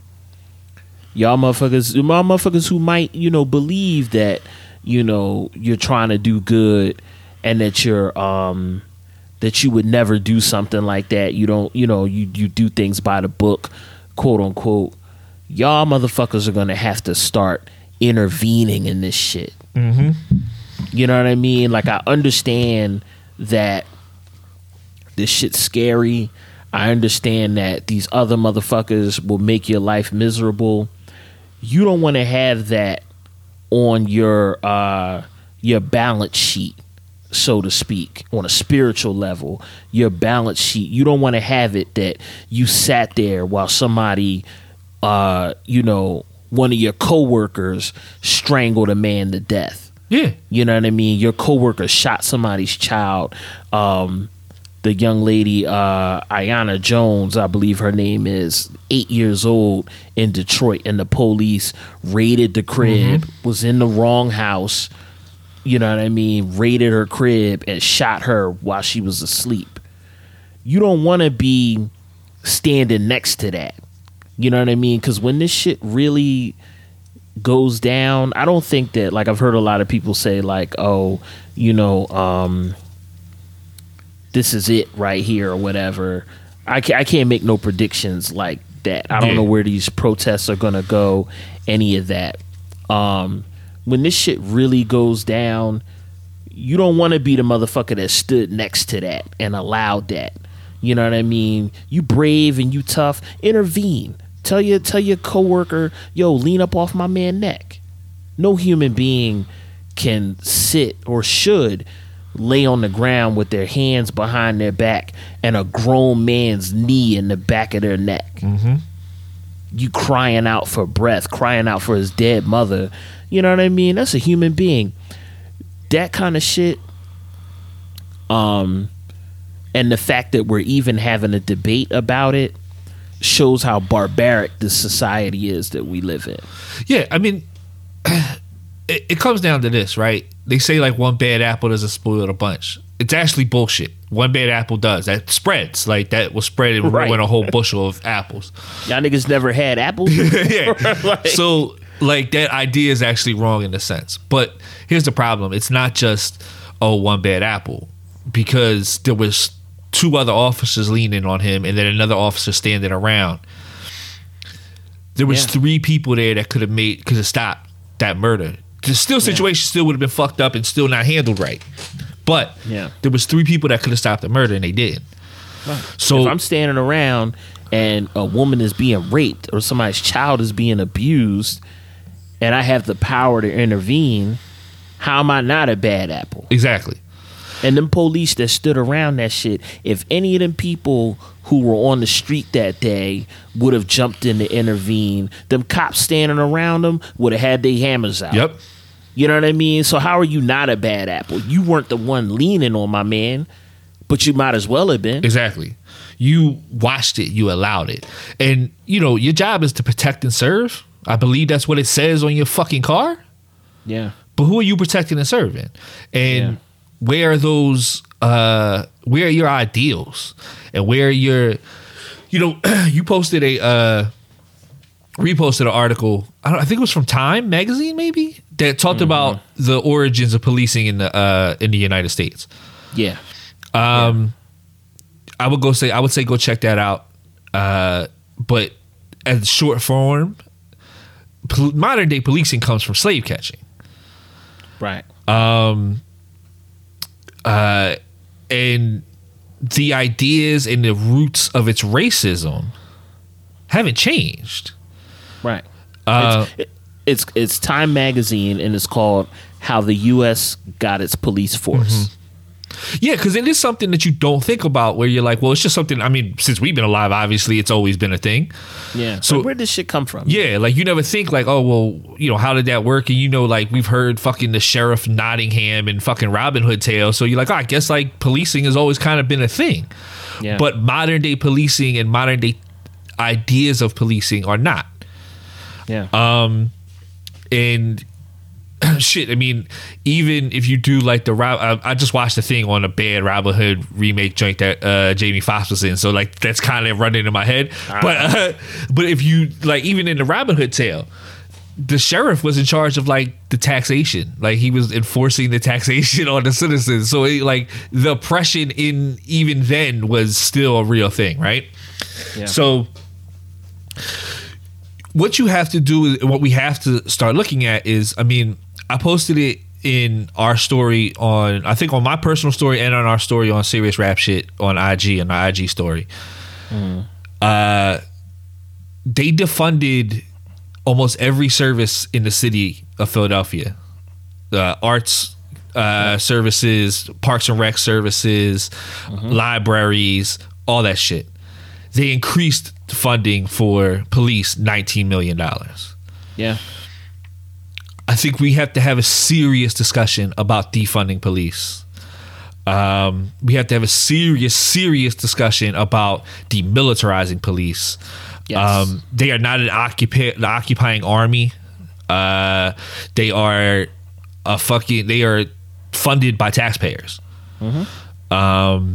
S5: Y'all motherfuckers, y'all motherfuckers who might, you know, believe that, you know, you're trying to do good and that you're, um, that you would never do something like that. You don't, you know, you, you do things by the book, quote unquote. Y'all motherfuckers are gonna have to start intervening in this shit.
S6: Mm-hmm.
S5: You know what I mean? Like, I understand that this shit's scary. I understand that these other motherfuckers will make your life miserable. You don't want to have that on your uh, your balance sheet, so to speak, on a spiritual level. Your balance sheet. You don't want to have it that you sat there while somebody, uh, you know, one of your coworkers strangled a man to death.
S6: Yeah.
S5: You know what I mean? Your coworker shot somebody's child. Um, the young lady, uh, Aiyana Jones, I believe her name is, eight years old in Detroit, and the police raided the crib, mm-hmm. was in the wrong house, you know what I mean, raided her crib and shot her while she was asleep. You don't want to be standing next to that. You know what I mean? Because when this shit really goes down, I don't think that, like, I've heard a lot of people say, like, oh, you know, um, this is it right here or whatever. I can't, I can't make no predictions like that. I don't
S6: yeah.
S5: know where these protests are going to go, any of that. Um, when this shit really goes down, you don't want to be the motherfucker that stood next to that and allowed that. You know what I mean? You brave and you tough. Intervene. Tell your tell your coworker, yo, lean up off my man's neck. No human being can sit or should lay on the ground with their hands behind their back and a grown man's knee in the back of their neck.
S6: Mm-hmm.
S5: You crying out for breath, crying out for his dead mother. You know what I mean? That's a human being. That kind of shit. Um, and the fact that we're even having a debate about it shows how barbaric this society is that we live in.
S6: Yeah, I mean, it, it comes down to this, right? They say, like, one bad apple doesn't spoil a bunch. It's actually bullshit. One bad apple does. That spreads. Like, that will spread and
S5: Right.
S6: ruin a whole bushel of apples.
S5: Y'all niggas never had apples?
S6: Yeah.
S5: Like-
S6: So, like, that idea is actually wrong in a sense. But here's the problem. It's not just, oh, one bad apple. Because there was two other officers leaning on him and then another officer standing around. There was
S5: Yeah.
S6: three people there that could have made, could have stopped that murder. The still situation still would have been fucked up and still not handled right. But
S5: Yeah.
S6: there was three people that could have stopped the murder and they didn't. So
S5: if I'm standing around and a woman is being raped or somebody's child is being abused and I have the power to intervene, how am I not a bad apple?
S6: exactly.
S5: And them police that stood around that shit, if any of them people who were on the street that day would have jumped in to intervene, them cops standing around them would have had their hammers out.
S6: Yep.
S5: You know what I mean? So how are you not a bad apple? You weren't the one leaning on my man, but you might as well have been.
S6: Exactly. You watched it. You allowed it. And, you know, your job is to protect and serve. I believe that's what it says on your fucking car.
S5: Yeah.
S6: But who are you protecting and serving? And
S5: Yeah.
S6: where are those, uh, where are your ideals? And where are your, you know, you posted a, uh, reposted an article, I, don't, I think it was from Time magazine maybe, that talked mm-hmm. about the origins of policing in the, uh, in the United States.
S5: Yeah.
S6: Um, yeah. I would go say, I would say go check that out. Uh, but as short form, pol- modern day policing comes from slave catching.
S5: Right.
S6: Um, uh, and the ideas and the roots of its racism haven't changed.
S5: Right.
S6: Uh,
S5: it's, it, it's it's Time magazine, and it's called "How the U S Got Its Police Force."
S6: Mm-hmm. Yeah, because it is something that you don't think about, where you're like, well, it's just something. I mean, since we've been alive, obviously, it's always been a thing.
S5: Yeah.
S6: So
S5: like, where did this shit come from?
S6: Yeah, like you never think like, oh, well, you know, how did that work? And you know, like we've heard fucking the Sheriff Nottingham and fucking Robin Hood tales. So you're like, oh, I guess like policing has always kind of been a thing.
S5: Yeah.
S6: But modern day policing and modern day ideas of policing are not.
S5: Yeah.
S6: Um, and. Shit, I mean, even if you do like the Rob, I, I just watched the thing on a bad Robin Hood remake joint that uh, Jamie Foxx was in, so like that's kind of running in my head. Ah. But uh, but if you like, even in the Robin Hood tale, the sheriff was in charge of like the taxation, like he was enforcing the taxation on the citizens. So it, like the oppression in even then was still a real thing, right?
S5: Yeah.
S6: So. What you have to do is what we have to start looking at is, I mean, I posted it in our story on, I think on my personal story and on our story on Serious Rap Shit on I G and our I G story. Mm. Uh, they defunded almost every service in the city of Philadelphia. Uh, arts uh, services, parks and rec services, mm-hmm. libraries, all that shit. They increased funding for police nineteen million dollars.
S5: Yeah.
S6: I think we have to have a serious discussion about defunding police. Um, we have to have a serious, serious discussion about demilitarizing police.
S5: Yes. Um,
S6: they are not an occupa- an occupying army. Uh, they are a fucking. They are funded by taxpayers. Mm-hmm. Um,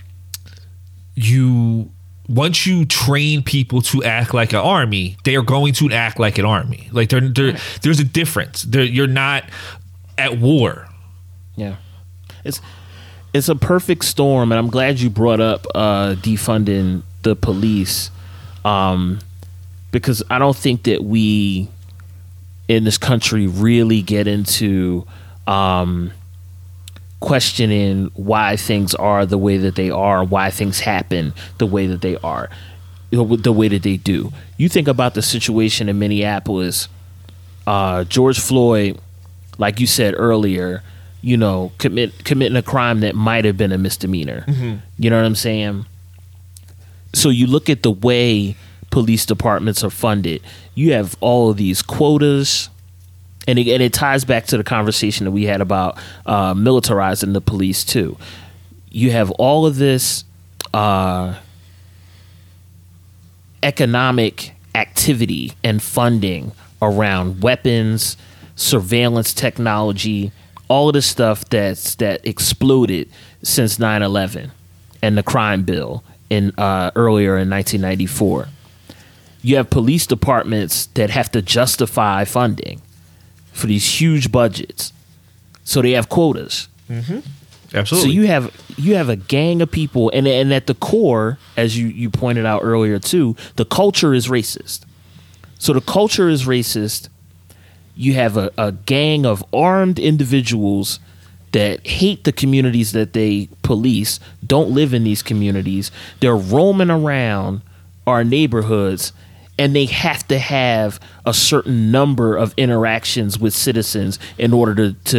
S6: you. Once you train people to act like an army, they are going to act like an army. Like they're, they're, right. There's a difference. They're, you're not at war.
S5: Yeah, it's it's a perfect storm, and I'm glad you brought up uh, defunding the police, um, because I don't think that we in this country really get into um, questioning why things are the way that they are, why things happen the way that they are, the way that they do. You think about the situation in Minneapolis, uh, George Floyd, like you said earlier, you know, commit committing a crime that might have been a misdemeanor. Mm-hmm. You know what I'm saying? So you look at the way police departments are funded. You have all of these quotas. And it, and it ties back to the conversation that we had about uh, militarizing the police, too. You have all of this uh, economic activity and funding around weapons, surveillance technology, all of the stuff that's that exploded since nine eleven and the crime bill in uh, earlier in nineteen ninety-four. You have police departments that have to justify funding for these huge budgets, so they have quotas.
S6: Mm-hmm. Absolutely.
S5: So you have you have a gang of people, and and at the core, as you you pointed out earlier too, the culture is racist. So the culture is racist. You have a, a gang of armed individuals that hate the communities that they police, don't live in these communities. They're roaming around our neighborhoods, and they have to have a certain number of interactions with citizens in order to, to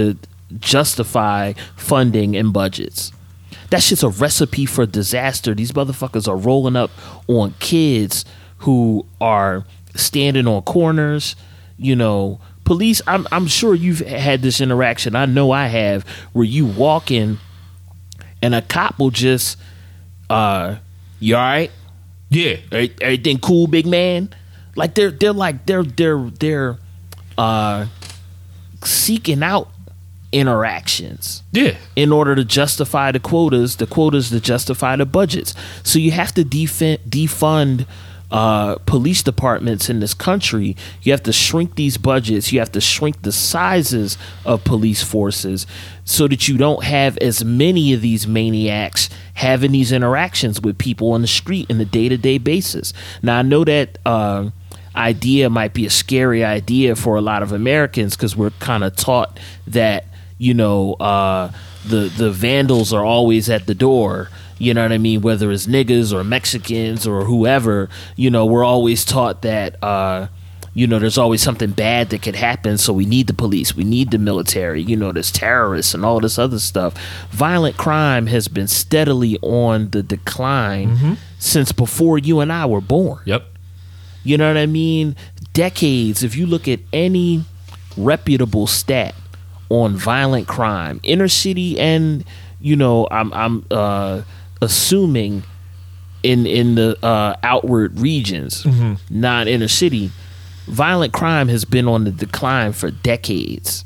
S5: justify funding and budgets. That shit's a recipe for disaster. These motherfuckers are rolling up on kids who are standing on corners. You know, police, I'm I'm sure you've had this interaction. I know I have, where you walk in and a cop will just, uh, you all right?
S6: Yeah.
S5: Everything cool, big man? Like they're they're like they're they're they're uh seeking out interactions,
S6: yeah,
S5: in order to justify the quotas, the quotas to justify the budgets. So you have to defund, defund uh, police departments in this country. You have to shrink these budgets. You have to shrink the sizes of police forces so that you don't have as many of these maniacs having these interactions with people on the street in the day-to-day basis. Now, I know that uh, idea might be a scary idea for a lot of Americans because we're kind of taught that, you know, uh, the the vandals are always at the door. You know what I mean? Whether it's niggas or Mexicans or whoever, you know, we're always taught that, uh, you know, there's always something bad that could happen. So we need the police. We need the military. You know, there's terrorists and all this other stuff. Violent crime has been steadily on the decline mm-hmm. since before you and I were born.
S6: Yep.
S5: You know what I mean? Decades. If you look at any reputable stat on violent crime, inner city, and you know, I'm I'm uh, assuming in in the uh, outward regions, mm-hmm. not inner city, violent crime has been on the decline for decades.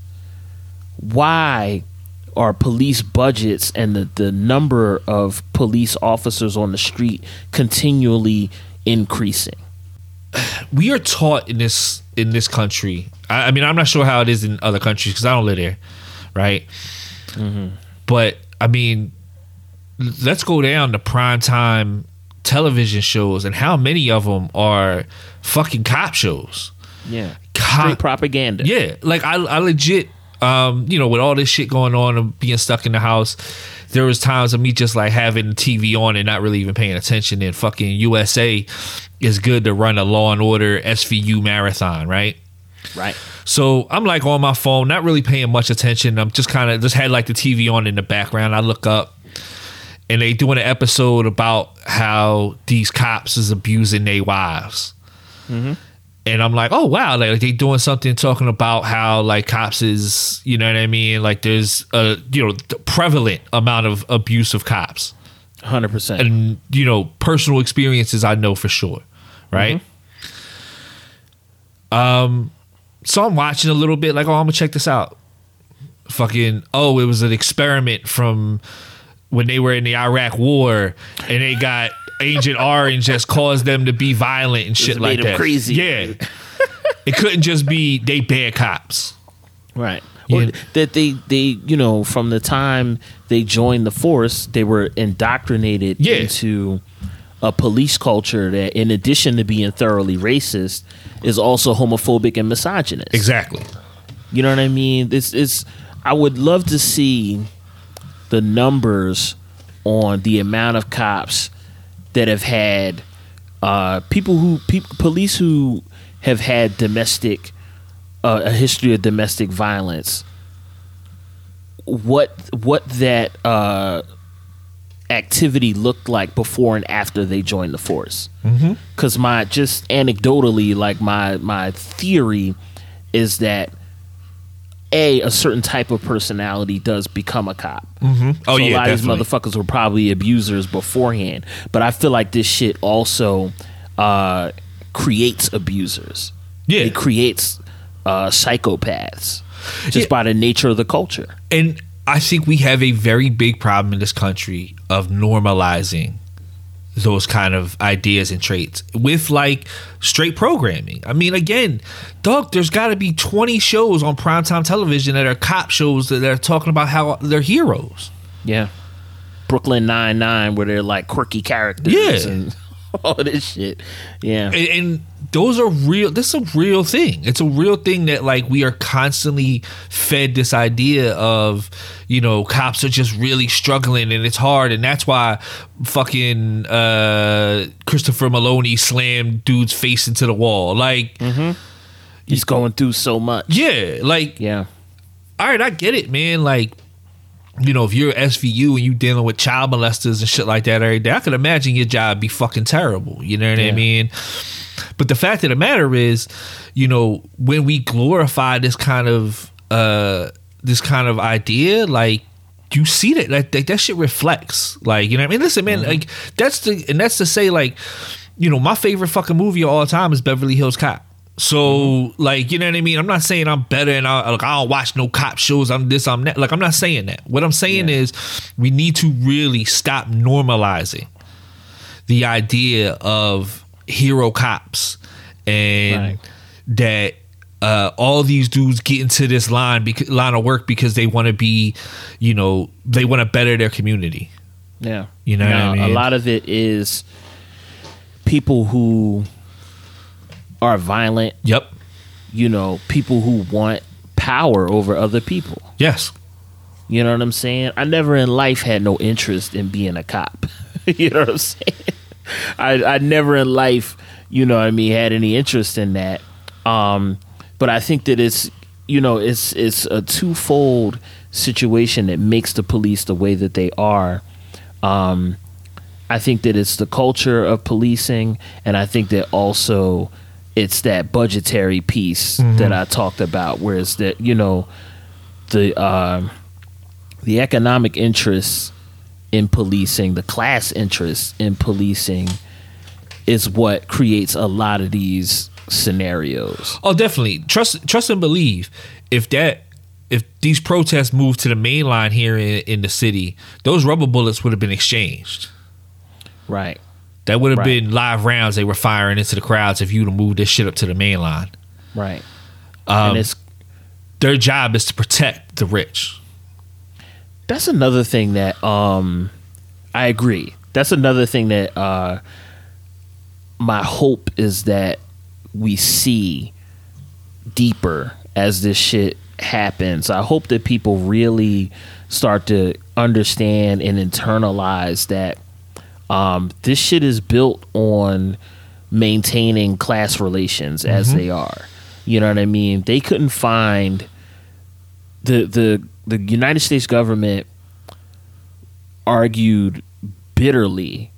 S5: Why are police budgets and the, the number of police officers on the street continually increasing?
S6: We are taught in this in this country. I, I mean, I'm not sure how it is in other countries because I don't live there, right? Mm-hmm. But I mean, let's go down to primetime television shows and how many of them are fucking cop shows.
S5: Yeah,
S6: cop,
S5: straight propaganda.
S6: Yeah, like I, I legit, um, you know, with all this shit going on and being stuck in the house, there was times of me just like having the T V on and not really even paying attention. And fucking U S A is good to run a Law and Order S V U marathon, right?
S5: Right.
S6: So I'm like on my phone, not really paying much attention. I'm just kind of just had like the T V on in the background. I look up and they doing an episode about how these cops is abusing their wives. Mm-hmm. And I'm like, oh, wow, like they doing something talking about how like cops is, you know what I mean? Like there's a, you know, prevalent amount of abuse of cops.
S5: one hundred percent.
S6: And, you know, personal experiences I know for sure. Right? Mm-hmm. Um, so I'm watching a little bit like, oh, I'm going to check this out. Fucking, oh, it was an experiment from when they were in the Iraq war and they got Agent Orange just caused them to be violent and shit like
S5: made them
S6: that.
S5: Crazy.
S6: Yeah. It couldn't just be they bad cops.
S5: Right.
S6: Yeah.
S5: Or that they, they, you know, from the time they joined the force, they were indoctrinated
S6: yeah.
S5: into a police culture that, in addition to being thoroughly racist, is also homophobic and misogynist.
S6: Exactly.
S5: You know what I mean? This is. I would love to see the numbers on the amount of cops that have had uh, people who pe- police who have had domestic uh, a history of domestic violence. What what that uh, activity looked like before and after they joined the force. Because mm-hmm. my just anecdotally, like my my theory is that a a certain type of personality does become a cop.
S6: Mm-hmm. Oh
S5: so
S6: yeah,
S5: a lot
S6: definitely.
S5: of these motherfuckers were probably abusers beforehand, but I feel like this shit also uh, creates abusers.
S6: Yeah,
S5: it creates uh, psychopaths just yeah. by the nature of the culture.
S6: And I think we have a very big problem in this country of normalizing those kind of ideas and traits with like straight programming. I mean, again, dog, there's got to be twenty shows on primetime television that are cop shows that are talking about how they're heroes.
S5: Yeah. Brooklyn Nine-Nine, where they're like quirky characters
S6: yeah.
S5: and all this shit. Yeah.
S6: And, and those are real. This is a real thing. It's a real thing that like we are constantly fed this idea of, you know, cops are just really struggling and it's hard. And that's why fucking uh, Christopher Maloney slammed dude's face into the wall. Like,
S5: mm-hmm. he's going through so much.
S6: Yeah. Like,
S5: yeah.
S6: all right, I get it, man. Like, you know, if you're S V U and you dealing with child molesters and shit like that every day, I could imagine your job be fucking terrible. You know what yeah. I mean? But the fact of the matter is, you know, when we glorify this kind of uh, this kind of idea, like, you see that like, that that shit reflects, like, you know what I mean? Listen, man, mm-hmm. like that's the and that's to say, like, you know, my favorite fucking movie of all time is Beverly Hills Cop. So, mm-hmm. like, you know what I mean? I'm not saying I'm better and I, like, I don't watch no cop shows. I'm this, I'm that. Like, I'm not saying that. What I'm saying yeah. is we need to really stop normalizing the idea of hero cops and right. that uh, all these dudes get into this line because, line of work because they want to be, you know, they want to better their community.
S5: Yeah.
S6: You know
S5: now,
S6: what I mean?
S5: A lot of it is people who are violent.
S6: Yep.
S5: You know, people who want power over other people.
S6: Yes.
S5: You know what I'm saying? I never in life had no interest in being a cop. You know what I'm saying? I, I never in life, you know what I mean, had any interest in that. Um, but I think that it's, you know, it's it's a twofold situation that makes the police the way that they are. Um, I think that it's the culture of policing, and I think that also it's that budgetary piece mm-hmm. that I talked about, where it's that, you know, the uh, the economic interests in policing, the class interests in policing is what creates a lot of these scenarios.
S6: Oh, definitely. Trust trust and believe. If that if these protests moved to the main line here in, in the city, those rubber bullets would have been exchanged.
S5: Right.
S6: That would have
S5: right.
S6: been live rounds they were firing into the crowds if you'd have moved this shit up to the main line.
S5: Right.
S6: Um,
S5: and it's
S6: their job is to protect the rich.
S5: That's another thing that um, I agree. That's another thing that uh, my hope is that we see deeper as this shit happens. I hope that people really start to understand and internalize that um, this shit is built on maintaining class relations as mm-hmm. they are. You know what I mean? They couldn't find the the the United States government argued bitterly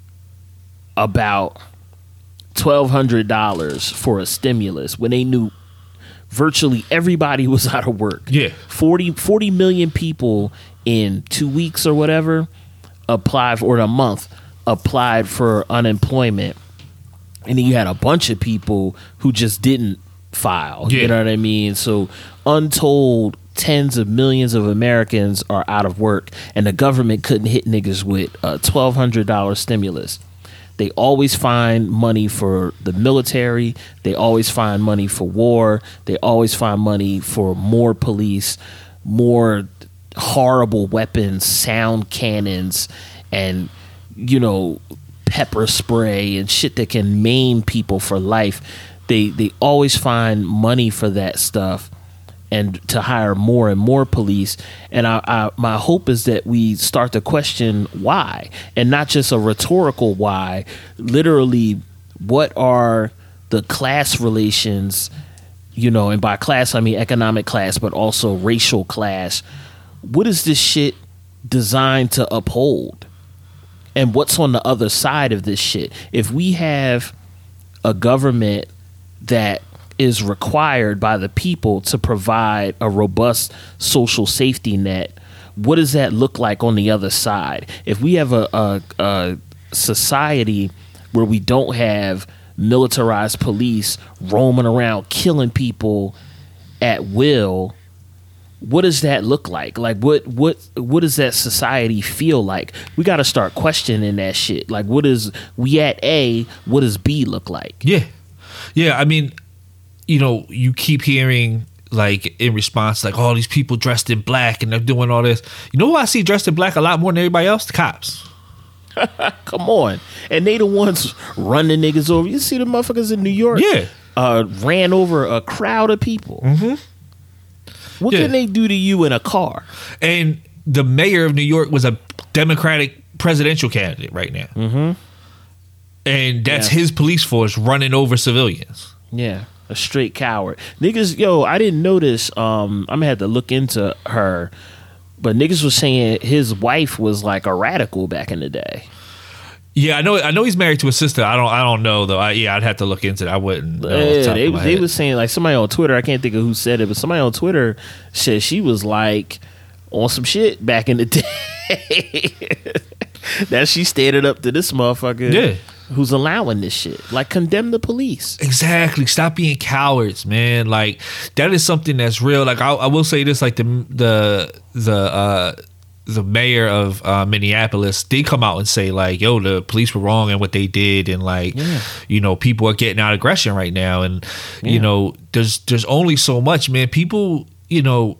S5: about twelve hundred dollars for a stimulus when they knew virtually everybody was out of work.
S6: Yeah.
S5: forty, forty million people in two weeks or whatever applied for, or a month applied for unemployment. And then you had a bunch of people who just didn't file. Yeah. You know what I mean? So untold tens of millions of Americans are out of work, and the government couldn't hit niggas with a twelve hundred dollars stimulus. They always find money for the military. They always find money for war. They always find money for more police, more horrible weapons, sound cannons, and, you know, pepper spray and shit that can maim people for life. They they always find money for that stuff, and to hire more and more police. And I, I, my hope is that we start to question why, and not just a rhetorical why. Literally, what are the class relations, you know, and by class I mean economic class, but also racial class. What is this shit designed to uphold? And what's on the other side of this shit? If we have a government that is required by the people to provide a robust social safety net, what does that look like on the other side? If we have a, a, a society where we don't have militarized police roaming around killing people at will, what does that look like? Like, what what what does that society feel like? We got to start questioning that shit. Like, what is we at A? What does B look like?
S6: Yeah, yeah. I mean, you know, you keep hearing, like, in response, like, all these people dressed in black and they're doing all this. You know who I see dressed in black a lot more than everybody else? The cops.
S5: Come on. And they the ones running niggas over. You see the motherfuckers in New York?
S6: Yeah.
S5: Uh, ran over a crowd of people.
S6: Mm-hmm.
S5: What yeah. can they do to you in a car?
S6: And the mayor of New York was a Democratic presidential candidate right now.
S5: Mm-hmm.
S6: And that's
S5: yeah.
S6: his police force running over civilians.
S5: Yeah. A straight coward. Niggas, yo, I didn't notice. Um, I'm gonna have to look into her, but niggas was saying his wife was like a radical back in the day.
S6: Yeah, I know. I know he's married to a sister. I don't. I don't know though. I, yeah, I'd have to look into that. I wouldn't. Know
S5: Yeah,
S6: off the top
S5: they
S6: of my
S5: they
S6: head.
S5: was saying like somebody on Twitter. I can't think of who said it, but somebody on Twitter said she was like on some shit back in the day. That she standing up to this motherfucker.
S6: Yeah.
S5: Who's allowing this shit? Like, condemn the police.
S6: Exactly. Stop being cowards, man. Like, that is something that's real. Like, I, I will say this: like the the the uh, the mayor of uh, Minneapolis, they come out and say like, "Yo, the police were wrong in what they did," and like,
S5: Yeah.
S6: you know, people are getting out aggression right now, and you
S5: Yeah.
S6: know, there's there's only so much, man. People, you know,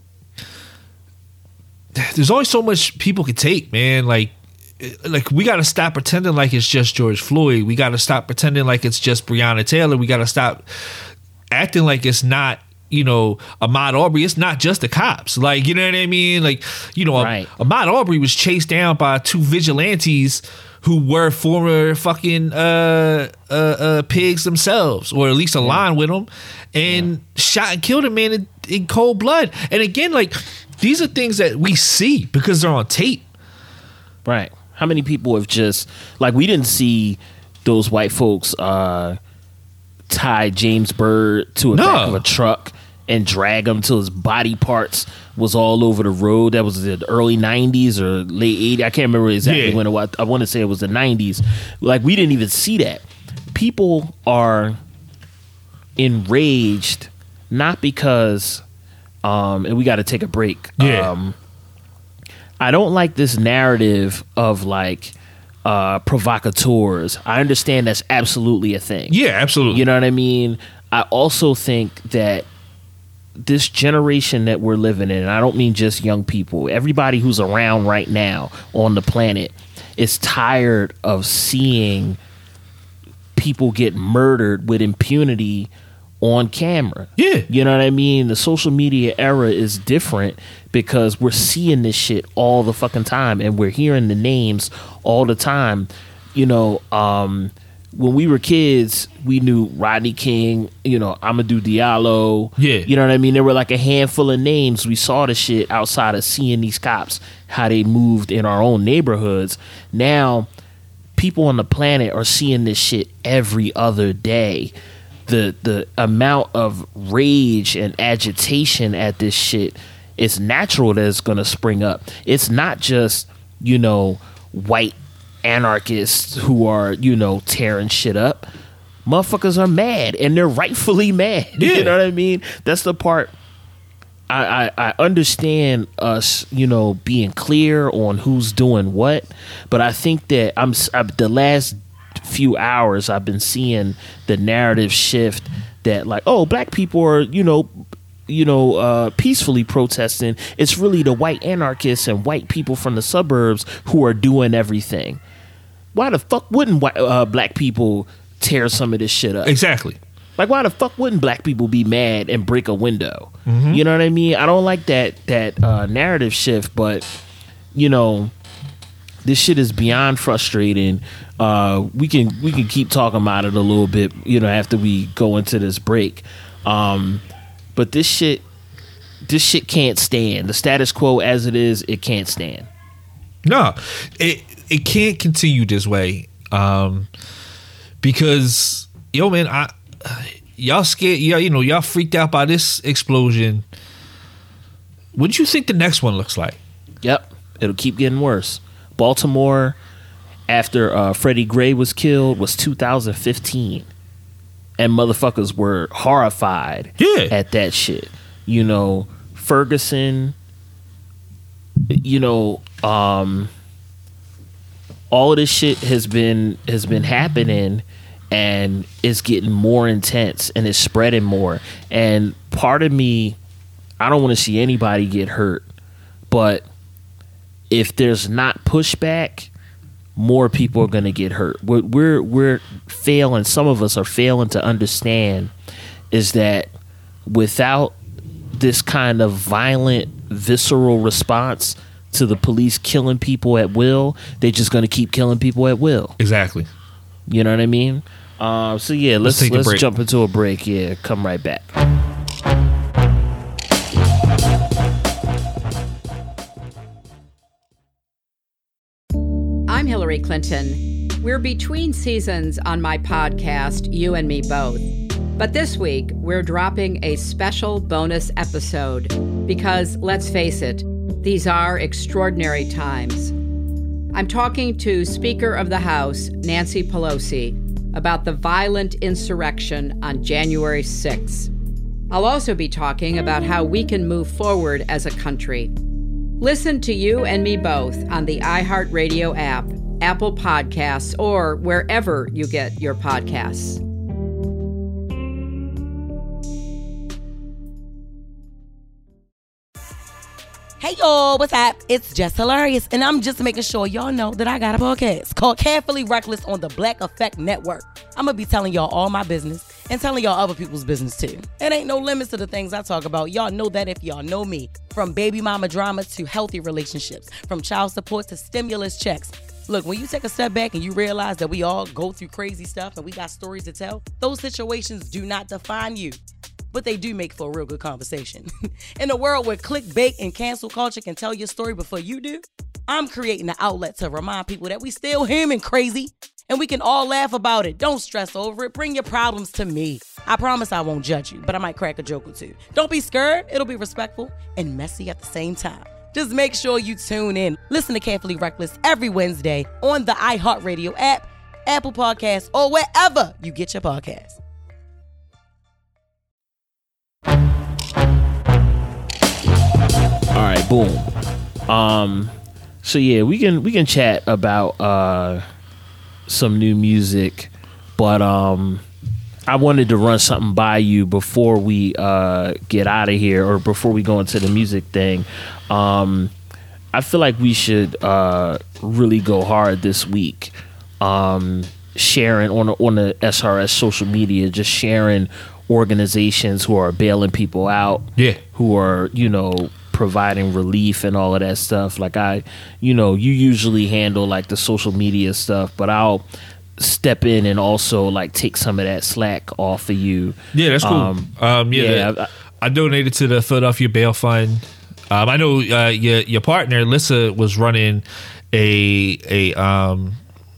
S6: there's only so much people can take, man. Like. Like, we got to stop pretending like it's just George Floyd. We got to stop pretending like it's just Breonna Taylor. We got to stop acting like it's not, you know, Ahmaud Arbery. It's not just the cops. Like, you know what I mean? Like, you know,
S5: Right.
S6: Ahmaud Arbery was chased down by two vigilantes who were former fucking uh, uh, uh, pigs themselves, or at least aligned with them, and yeah. shot and killed a man in, in cold blood. And again, like, these are things that we see because they're on tape.
S5: Right. How many people have just, like, we didn't see those white folks uh, tie James Byrd to a
S6: No.
S5: back of a truck and drag him till his body parts was all over the road. That was the early nineties or late eighties. I can't remember exactly
S6: Yeah.
S5: when it was. I want to say it was the nineties. Like, we didn't even see that. People are enraged, not because, um, and we got to take a break.
S6: Yeah.
S5: Um, I don't like this narrative of like uh, provocateurs. I understand that's absolutely a thing.
S6: Yeah, absolutely.
S5: You know what I mean? I also think that this generation that we're living in, and I don't mean just young people, everybody who's around right now on the planet is tired of seeing people get murdered with impunity on camera.
S6: Yeah.
S5: You know what I mean? The social media era is different because we're seeing this shit all the fucking time and we're hearing the names all the time. You know, um, when we were kids, we knew Rodney King, you know, Amadou Diallo.
S6: Yeah.
S5: You know what I mean? There were like a handful of names. We saw the shit outside of seeing these cops, how they moved in our own neighborhoods. Now, people on the planet are seeing this shit every other day. The the amount of rage and agitation at this shit, it's natural that it's gonna spring up. It's not just, you know, white anarchists who are, you know, tearing shit up. Motherfuckers are mad, and they're rightfully mad.
S6: Yeah.
S5: You know what I mean? That's the part. I, I, I understand us, you know, being clear on who's doing what, but I think that I'm, I'm the last few hours I've been seeing the narrative shift that like, oh, black people are, you know, you know, uh, peacefully protesting. It's really the white anarchists and white people from the suburbs who are doing everything. Why the fuck wouldn't white, uh, black people tear some of this shit up?
S6: Exactly.
S5: Like, why the fuck wouldn't black people be mad and break a window?
S6: Mm-hmm.
S5: You know what I mean? I don't like that that uh, narrative shift, but you know, this shit is beyond frustrating. Uh, we can we can keep talking about it a little bit, you know, after we go into this break. Um, but this shit, this shit can't stand. The status quo as it is, it can't stand.
S6: No, it it can't continue this way. Um, because yo, man, I y'all scared, y'all, you know, y'all freaked out by this explosion. What do you think the next one looks like?
S5: Yep, it'll keep getting worse. Baltimore, after uh, Freddie Gray was killed, was two thousand fifteen, and motherfuckers were horrified
S6: Yeah.
S5: at that shit. You know, Ferguson. You know, um, all of this shit has been has been happening, and it's getting more intense, and it's spreading more. And part of me, I don't want to see anybody get hurt, but if there's not pushback, more people are going to get hurt. We're, we're we're failing. Some of us are failing to understand is that without this kind of violent, visceral response to the police killing people at will, they're just going to keep killing people at will.
S6: Exactly.
S5: You know what I mean? Uh, so yeah, let's
S6: Let's take a
S5: let's
S6: break.
S5: jump into a break. Yeah, come right back.
S9: I'm Hillary Clinton. We're between seasons on my podcast, You and Me Both. But this week, we're dropping a special bonus episode because, let's face it, these are extraordinary times. I'm talking to Speaker of the House, Nancy Pelosi, about the violent insurrection on January sixth. I'll also be talking about how we can move forward as a country. Listen to You and Me Both on the iHeartRadio app, Apple Podcasts, or wherever you get your podcasts.
S10: Hey y'all, what's up? It's Jess Hilarious, and I'm just making sure y'all know that I got a podcast called Carefully Reckless on the Black Effect Network. I'm gonna be telling y'all all my business and telling y'all other people's business too. It ain't no limits to the things I talk about. Y'all know that if y'all know me. From baby mama drama to healthy relationships, from child support to stimulus checks. Look, when you take a step back and you realize that we all go through crazy stuff and we got stories to tell, those situations do not define you. But they do make for a real good conversation. In a world where clickbait and cancel culture can tell your story before you do, I'm creating an outlet to remind people that we still human crazy and we can all laugh about it. Don't stress over it. Bring your problems to me. I promise I won't judge you, but I might crack a joke or two. Don't be scared. It'll be respectful and messy at the same time. Just make sure you tune in. Listen to Carefully Reckless every Wednesday on the iHeartRadio app, Apple Podcasts, or wherever you get your podcasts.
S5: All right, boom. Um, so yeah, we can we can chat about uh some new music, but um, I wanted to run something by you before we uh get out of here, or before we go into the music thing. Um, I feel like we should uh really go hard this week. Um, sharing on on the S R S social media, just sharing organizations who are bailing people out,
S6: yeah,
S5: who are, you know, providing relief and all of that stuff. Like I, you know, you usually handle like the social media stuff, but I'll step in and also like take some of that slack off of you.
S6: Yeah, that's cool.
S5: Um,
S6: Um, yeah,
S5: yeah,
S6: the- I donated to the Philadelphia Bail Fund. Um, I know uh, your your partner Lissa was running a a um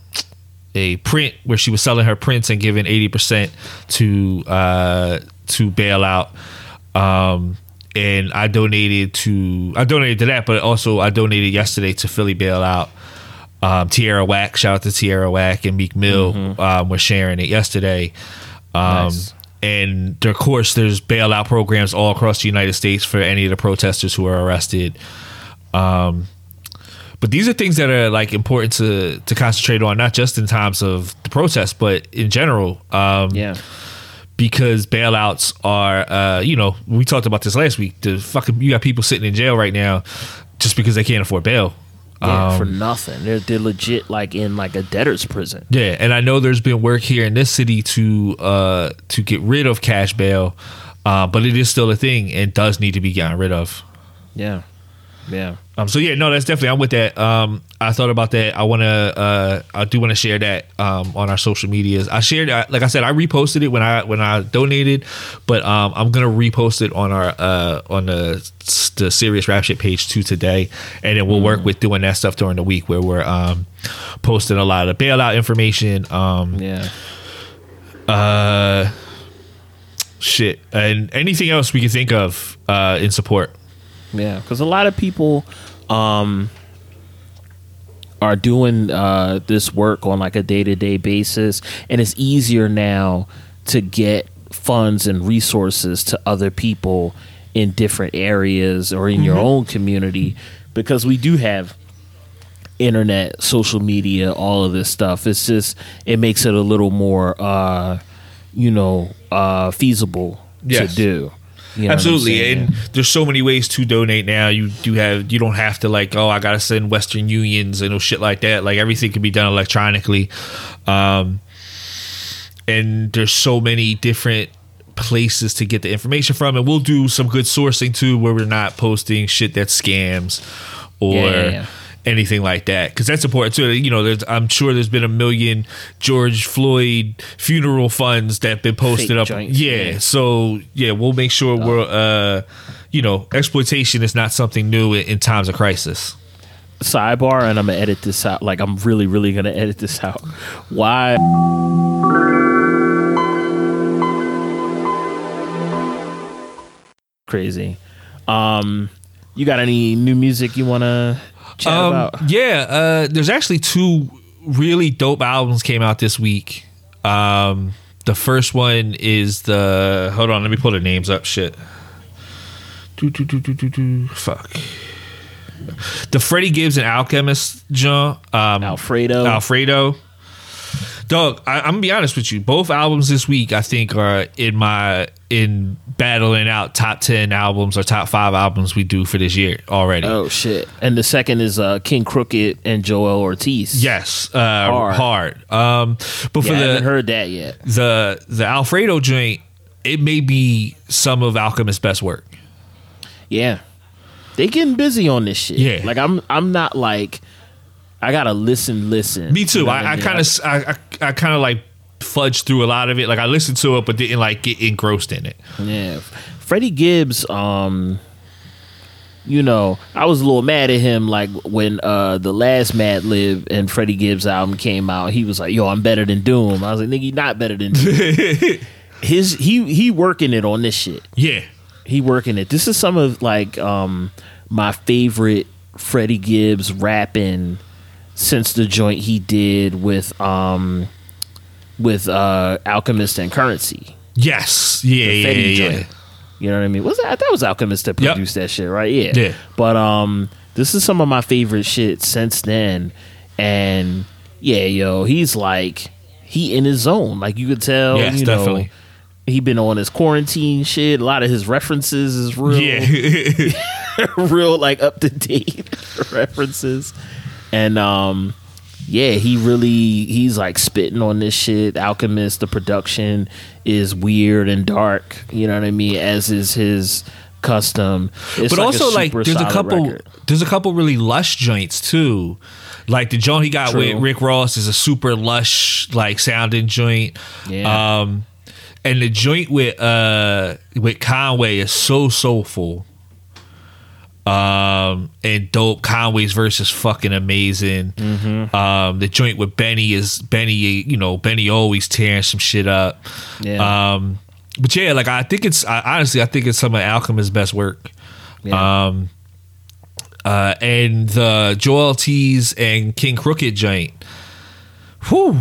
S6: a print where she was selling her prints and giving eighty percent to uh to bail out. Um, and I donated to I donated to that, but also I donated yesterday to Philly Bailout. Um, Tierra Whack, shout out to Tierra Whack and Meek Mill mm-hmm. um, were sharing it yesterday. Um, nice. And of course, there's bailout programs all across the United States for any of the protesters who are arrested. Um, but these are things that are like important to to concentrate on, not just in times of the protest, but in general. Um,
S5: yeah.
S6: Because bailouts are, uh, you know, we talked about this last week. The fucking you got people sitting in jail right now just because they can't afford bail.
S5: Yeah,
S6: um,
S5: for nothing. They're they're legit like in like a debtor's prison.
S6: Yeah, and I know there's been work here in this city to uh, to get rid of cash bail, uh, but it is still a thing and does need to be gotten rid of.
S5: Yeah, yeah.
S6: Um. So yeah, no, that's definitely I'm with that. Um. I thought about that. I want to. Uh. I do want to share that. Um. On our social medias, I shared. Like I said, I reposted it when I when I donated, but um. I'm gonna repost it on our uh on the the Serious Rap Shit page too today, and then we'll mm. work with doing that stuff during the week where we're um posting a lot of bailout information. Um.
S5: Yeah.
S6: Uh. Shit, and anything else we can think of uh in support.
S5: Yeah, because a lot of people um, are doing uh, this work on like a day-to-day basis, and it's easier now to get funds and resources to other people in different areas or in mm-hmm. your own community, because we do have internet, social media, all of this stuff. It's just, it makes it a little more, uh, you know, uh, feasible yes. to do. You know
S6: Absolutely, and there's so many ways to donate now. You do have, you don't have to like, oh, I gotta send Western Unions and no shit like that. Like everything can be done electronically, um, and there's so many different places to get the information from. And we'll do some good sourcing too, where we're not posting shit that's scams or yeah, yeah, yeah. anything like that, because that's important too. You know, there's I'm sure there's been a million George Floyd funeral funds that have been posted
S5: Fake
S6: up.
S5: joints,
S6: yeah,
S5: yeah.
S6: so yeah, we'll make sure
S5: Oh.
S6: we're uh, you know, exploitation is not something new in, in times of crisis.
S5: Sidebar, and I'm gonna edit this out. Like, I'm really, really gonna edit this out. Why? Crazy. Um, you got any new music you wanna chat
S6: Um,
S5: about?
S6: yeah, uh, there's actually two really dope albums came out this week. Um, the first one is the hold on, let me pull the names up. Shit. Do, do, do, do, do, do. Fuck. The Freddie Gibbs and Alchemist John. Um,
S5: Alfredo.
S6: Alfredo. Dog, I, I'm gonna be honest with you. Both albums this week, I think, are in my in battling out top ten albums or top five albums we do for this year already.
S5: Oh shit! And the second is uh, King Crooked and Joel Ortiz.
S6: Yes, uh,
S5: Hard.
S6: hard. Um, but for
S5: Yeah, I
S6: the
S5: haven't heard that yet.
S6: the the Alfredo joint, it may be some of Alchemist's best work.
S5: Yeah, they getting busy on this shit.
S6: Yeah.
S5: like I'm I'm not like I gotta listen, listen.
S6: Me too.
S5: You know what
S6: I, I
S5: mean?
S6: kind of I, I, I kind of like fudged through a lot of it. Like I listened to it, but didn't like get engrossed in it.
S5: Yeah, Freddie Gibbs. Um, you know, I was a little mad at him. Like when uh the last Mad Lib and Freddie Gibbs album came out, he was like, "Yo, I'm better than Doom." I was like, "Nigga, you not better than Doom." His he he working it on this shit.
S6: Yeah,
S5: he working it. This is some of like um my favorite Freddie Gibbs rapping since the joint he did with um with uh Alchemist and Currency.
S6: Yes. Yeah.
S5: The
S6: Yeah.
S5: Fetty
S6: Yeah.
S5: joint. You know what I mean? Was that that was Alchemist that
S6: Yep.
S5: produced that shit, right? Yeah.
S6: Yeah.
S5: But um this is some of my favorite shit since then. And yeah, yo, he's like he in his zone. Like you could tell,
S6: Yes,
S5: you know,
S6: definitely.
S5: he been on his quarantine shit. A lot of his references is real.
S6: Yeah.
S5: real like up to date references. And um yeah, he really he's like spitting on this shit. Alchemist, the production is weird and dark, you know what I mean, as is his custom. It's
S6: but
S5: like
S6: also
S5: a
S6: like
S5: super
S6: there's a
S5: solid
S6: couple
S5: record.
S6: there's a couple really lush joints too. Like the joint he got
S5: True.
S6: with Rick Ross is a super lush like sounding joint.
S5: Yeah.
S6: Um and the joint with uh with Conway is so soulful. Um and dope. Conway's verse is fucking amazing.
S5: Mm-hmm.
S6: Um the joint with Benny is Benny, you know, Benny always tearing some shit up.
S5: Yeah.
S6: Um but yeah, like I think it's I, honestly I think it's some of Alchemist's best work.
S5: Yeah.
S6: Um uh and the Joel Ortiz and King Crooked joint. Whew.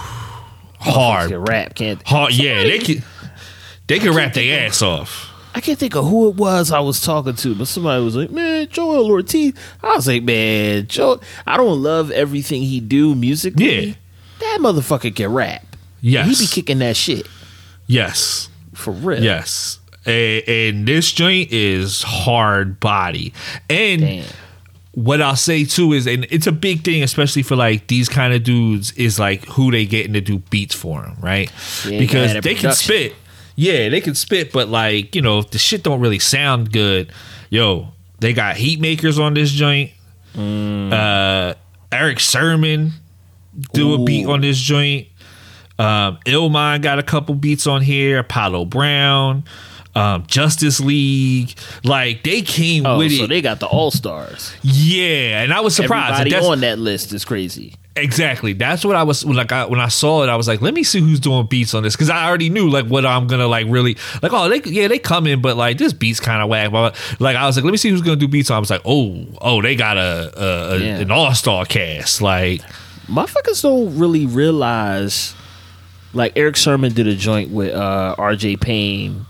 S6: Hard.
S5: Can rap, can't
S6: Hard, yeah, they can they can rap their ass off.
S5: I can't think of who it was I was talking to, but somebody was like, "Man, Joel Ortiz." I was like, "Man, Joe, I don't love everything he do musically.
S6: Yeah.
S5: That motherfucker can rap.
S6: Yes.
S5: He be kicking that shit
S6: Yes.
S5: for real.
S6: Yes. And, and this joint is hard body. And
S5: Damn.
S6: what I'll say too is, and it's a big thing, especially for like these kind of dudes, is like who they getting to do beats for them, right?
S5: Yeah,
S6: Because
S5: gotta have
S6: they can
S5: production.
S6: spit. Yeah, they can spit, but like, you know, if the shit don't really sound good, yo, they got heat makers on this joint.
S5: Mm.
S6: Uh, Eric Sermon do a beat
S5: Ooh.
S6: on this joint. Um, Illmind got a couple beats on here. Apollo Brown, um, Justice League, like they came
S5: Oh,
S6: with
S5: so
S6: it.
S5: they got the all stars.
S6: Yeah, and I was surprised.
S5: Everybody
S6: That's-
S5: on that list is crazy.
S6: Exactly. That's what I was like. I, when I saw it, I was like, "Let me see who's doing beats on this," because I already knew like what I'm gonna like really like. Oh, they yeah they come in, but like this beat's kind of whack. But like I was like, "Let me see who's gonna do beats on." I was like, "Oh, oh, they got a, a, a
S5: Yeah.
S6: an all star cast." Like,
S5: Motherfuckers don't really realize. Like Eric Sermon did a joint with uh, R J Payne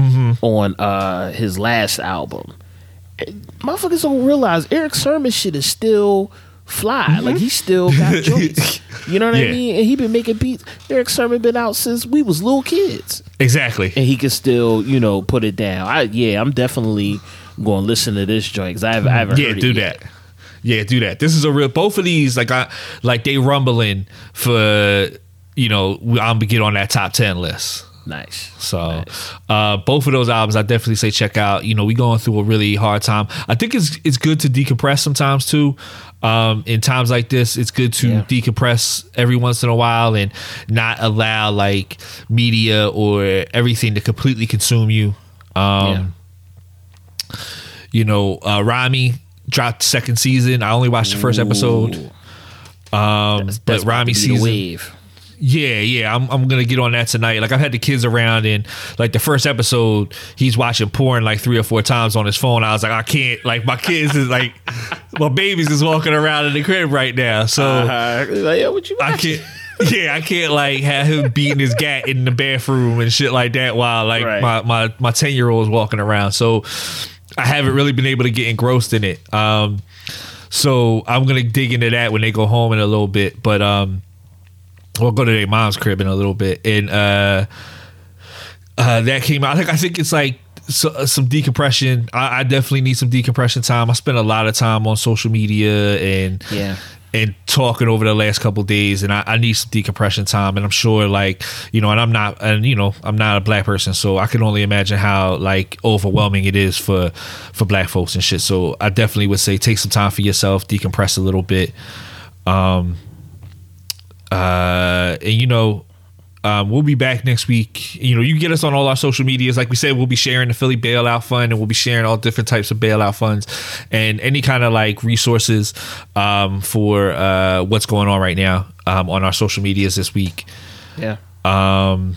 S5: on uh, his last album. Motherfuckers don't realize Eric Sermon shit is still fly. Like he still got joints. You know what
S6: Yeah.
S5: I mean? And he been making beats. Eric Sermon been out since we was little kids,
S6: exactly.
S5: and he can still, you know, put it down. I yeah, I'm definitely going to listen to this joint because I haven't, I haven't
S6: Yeah,
S5: heard
S6: do
S5: it yet.
S6: that. Yeah, do that. This is a real. Both of these, like I like they rumbling for you know I'm gonna get on that top ten list.
S5: Nice.
S6: So, uh, both of those albums, I definitely say check out. You know, we going through a really hard time. I think it's it's good to decompress sometimes too. Um, in times like this, it's good to yeah. decompress every once in a while and not allow like media or everything to completely consume you. Um, yeah. You know, uh, Rami dropped second season. I only watched the first episode. Um, that's, that's but Rami season. Wave. Yeah, yeah, I'm I'm gonna get on that tonight. Like I've had the kids around, and like the first episode, he's watching porn like three or four times on his phone. I was like, I can't. Like my kids is like, my baby's just walking around in the crib right now, so uh-huh. like, yeah, what you I can't. Yeah, I can't like have him beating his gat in the bathroom and shit like that while like right. my my my ten year old is walking around. So I haven't really been able to get engrossed in it. Um, so I'm gonna dig into that when they go home in a little bit, but um. We'll go to their mom's crib in a little bit, and uh, uh, that came out. I think I think it's like so, some decompression. I, I definitely need some decompression time. I spent a lot of time on social media and
S5: yeah.
S6: and talking over the last couple of days, and I, I need some decompression time. And I'm sure, like you know, and I'm not, and you know, I'm not a black person, so I can only imagine how like overwhelming it is for for black folks and shit. So I definitely would say take some time for yourself, decompress a little bit. Um, Uh, and you know, um, we'll be back next week. You know, you can get us on all our social medias. Like we said, we'll be sharing the Philly Bailout Fund, and we'll be sharing all different types of bailout funds and any kind of like resources um, for uh, what's going on right now um, on our social medias this week.
S5: Yeah.
S6: Um,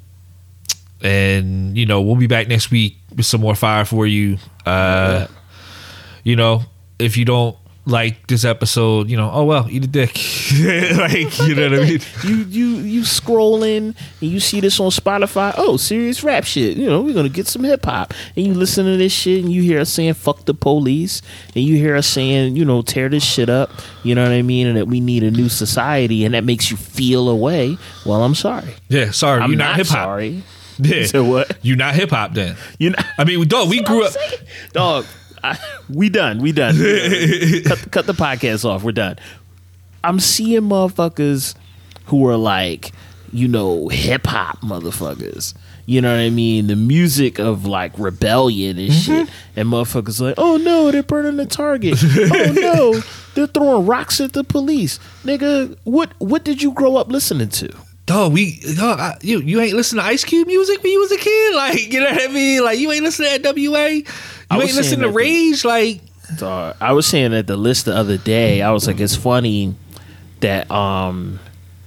S6: and you know, we'll be back next week with some more fire for you. Uh, yeah. You know, if you don't like this episode, you know, oh well, eat a dick. Like, you know what I mean?
S5: You you you scrolling and you see this on Spotify. Oh, serious rap shit. You know, we're gonna get some hip hop. And you listen to this shit and you hear us saying fuck the police, and you hear us saying, you know, tear this shit up. You know what I mean? And that we need a new society, and that makes you feel a way. Well, I'm sorry.
S6: Yeah, sorry.
S5: I'm
S6: you're
S5: not,
S6: not hip hop.
S5: Sorry.
S6: Yeah.
S5: So what?
S6: You're not hip hop then.
S5: You know.
S6: I mean, dog. We grew up.
S5: Dog. I, we done. We done. cut, cut the podcast off. We're done. I'm seeing motherfuckers who are like, you know, hip hop motherfuckers. You know what I mean? The music of like rebellion and shit. Mm-hmm. And motherfuckers like, oh no, they're burning the Target. Oh no, they're throwing rocks at the police. Nigga, what what did you grow up listening to?
S6: Dog, we dog, I, you you ain't listen to Ice Cube music when you was a kid, like, you know what I mean? Like, you ain't listen to that W A. You ain't listen to Rage, the, like.
S5: Dog, I was saying at the list the other day. I was like, it's funny that um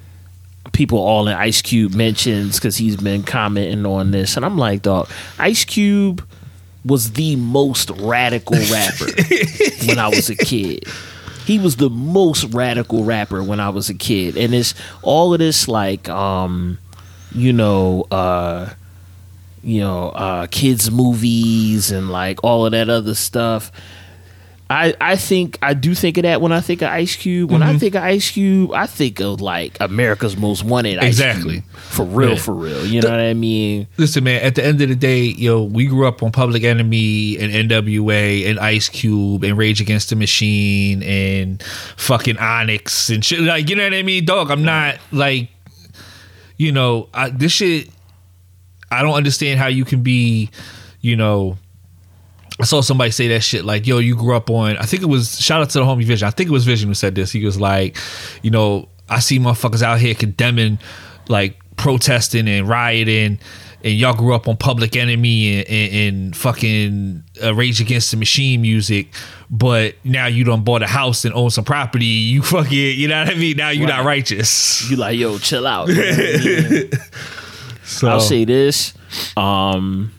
S5: people all in Ice Cube mentions because he's been commenting on this, and I'm like, dog, Ice Cube was the most radical rapper when I was a kid. He was the most radical rapper when I was a kid. And it's all of this like, um, you know, uh, you know, uh, kids movies and like all of that other stuff. I, I think I do think of that when I think of Ice Cube. When mm-hmm. I think of Ice Cube, I think of like America's Most Wanted. Ice
S6: exactly,
S5: Cube. For real, yeah. for real. You know the, what I mean?
S6: Listen, man. At the end of the day, yo, we grew up on Public Enemy and N W A and Ice Cube and Rage Against the Machine and fucking Onyx and shit. Like, you know what I mean, dog? I'm not like, you know, I, this shit. I don't understand how you can be, you know. I saw somebody say that shit like, yo, you grew up on, I think it was, shout out to the homie Vision. I think it was Vision who said this. He was like, you know, I see motherfuckers out here condemning, like protesting and rioting, and y'all grew up on Public Enemy and, and, and fucking uh, Rage Against the Machine music, but now you done bought a house and own some property. You fucking, you know what I mean? Now you right. not righteous.
S5: You like, yo, chill out. You know what I mean? So I'll say this. Um...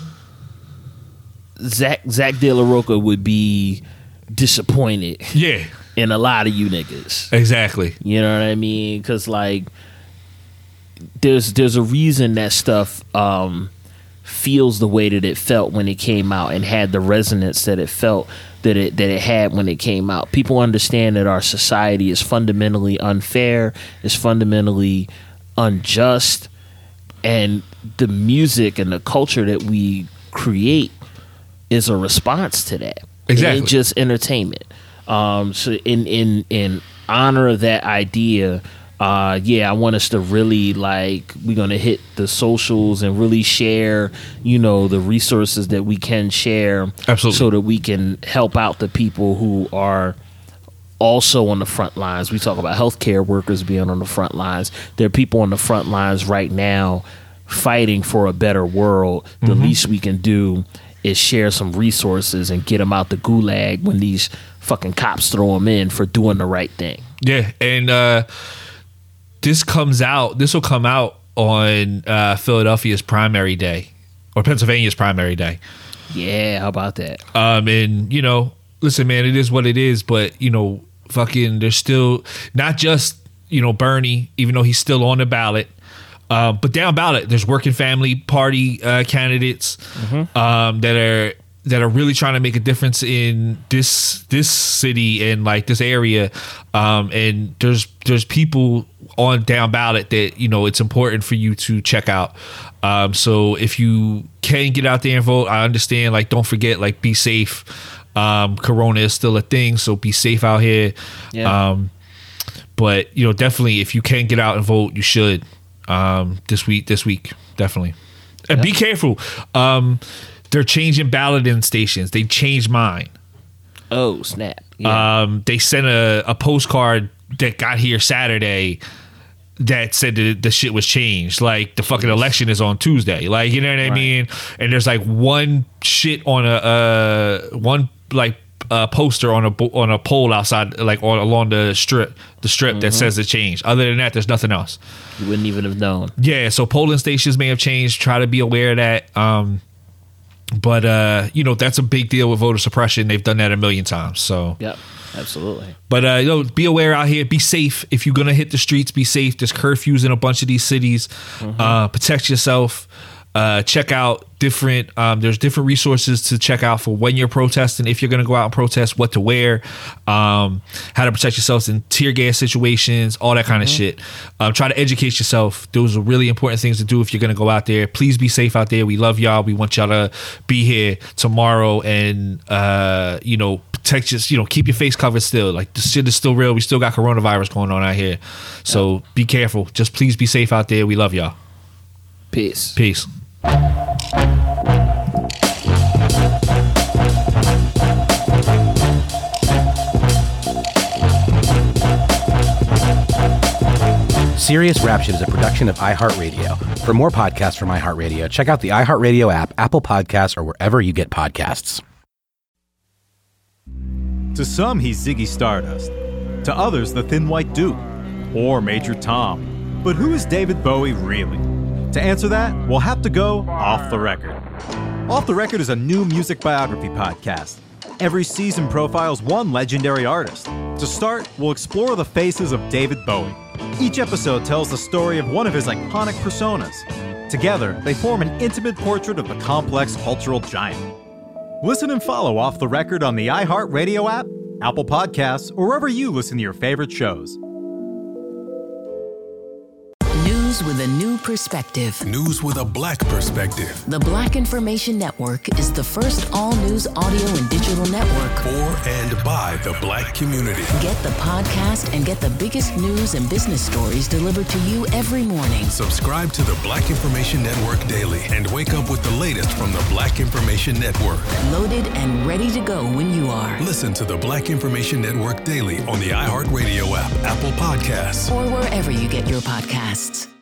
S5: Zach Zach De La Rocha would be disappointed.
S6: Yeah.
S5: In a lot of you niggas.
S6: Exactly.
S5: You know what I mean? Because like, there's there's a reason that stuff um, feels the way that it felt when it came out and had the resonance that it felt that it that it had when it came out. People understand that our society is fundamentally unfair, is fundamentally unjust, and the music and the culture that we create is a response to that.
S6: Exactly.
S5: It ain't just entertainment. Um, so in in in honor of that idea, uh, yeah, I want us to really like, we're gonna hit the socials and really share, you know, the resources that we can share.
S6: Absolutely.
S5: So that we can help out the people who are also on the front lines. We talk about healthcare workers being on the front lines. There are people on the front lines right now fighting for a better world. The mm-hmm. least we can do is share some resources and get them out the gulag when these fucking cops throw them in for doing the right thing.
S6: Yeah, and uh, this comes out, this will come out on uh, Philadelphia's primary day, or Pennsylvania's primary day.
S5: Yeah, how about that?
S6: Um, and, you know, listen, man, it is what it is, but, you know, fucking, there's still, not just, you know, Bernie, even though he's still on the ballot, Uh, but down ballot, there's working family party uh, candidates mm-hmm. um, that are that are really trying to make a difference in this this city and like this area. Um, and there's there's people on down ballot that, you know, it's important for you to check out. Um, so if you can get out there and vote, I understand. Like, don't forget, like, be safe. Um, Corona is still a thing, so be safe out here.
S5: Yeah.
S6: Um, but, you know, definitely, if you can get out and vote, you should. Um, this week, this week, definitely. And yep. Be careful. Um, they're changing balloting stations. They changed mine.
S5: Oh, snap. Yeah.
S6: Um, they sent a, a postcard that got here Saturday that said that the shit was changed. Like, the fucking election is on Tuesday. Like, you know what I right. mean? And there's like one shit on a, uh, one like, Uh, poster on a on a pole outside, like on along the strip, the strip mm-hmm. that says it changed. Other than that, there's nothing else.
S5: You wouldn't even have known.
S6: Yeah, so polling stations may have changed. Try to be aware of that. Um, but uh, you know, that's a big deal with voter suppression. They've done that a million times. So
S5: yeah, absolutely.
S6: But uh, you know, be aware out here. Be safe. If you're gonna hit the streets, be safe. There's curfews in a bunch of these cities. Mm-hmm. Uh, protect yourself. Uh, check out different, um, there's different resources to check out for when you're protesting, if you're going to go out and protest, what to wear, um, how to protect yourselves in tear gas situations, all that kind mm-hmm. of shit. Um, try to educate yourself. Those are really important things to do if you're going to go out there. Please be safe out there. We love y'all. We want y'all to be here tomorrow and, uh, you know, protect your, you know, keep your face covered still. Like, the shit is still real. We still got coronavirus going on out here. So yeah. Be careful. Just please be safe out there. We love y'all.
S5: Peace.
S6: Peace.
S3: Serious Rap Shit is a production of iHeartRadio. For more podcasts from iHeartRadio, check out the iHeartRadio app, Apple Podcasts, or wherever you get podcasts.
S2: To some, he's Ziggy Stardust. To others, the Thin White Duke. Or Major Tom. But who is David Bowie really? To answer that, we'll have to go off the record. Off the Record is a new music biography podcast. Every season profiles one legendary artist. To start, we'll explore the faces of David Bowie. Each episode tells the story of one of his iconic personas. Together, they form an intimate portrait of the complex cultural giant. Listen and follow Off the Record on the iHeartRadio app, Apple Podcasts, or wherever you listen to your favorite shows.
S11: News with a new perspective.
S12: News with a black perspective.
S11: The Black Information Network is the first all-news audio and digital network
S12: for and by the black community.
S11: Get the podcast and get the biggest news and business stories delivered to you every morning.
S12: Subscribe to the Black Information Network daily and wake up with the latest from the Black Information Network.
S11: Loaded and ready to go when you are.
S12: Listen to the Black Information Network daily on the iHeartRadio app, Apple Podcasts,
S11: or wherever you get your podcasts.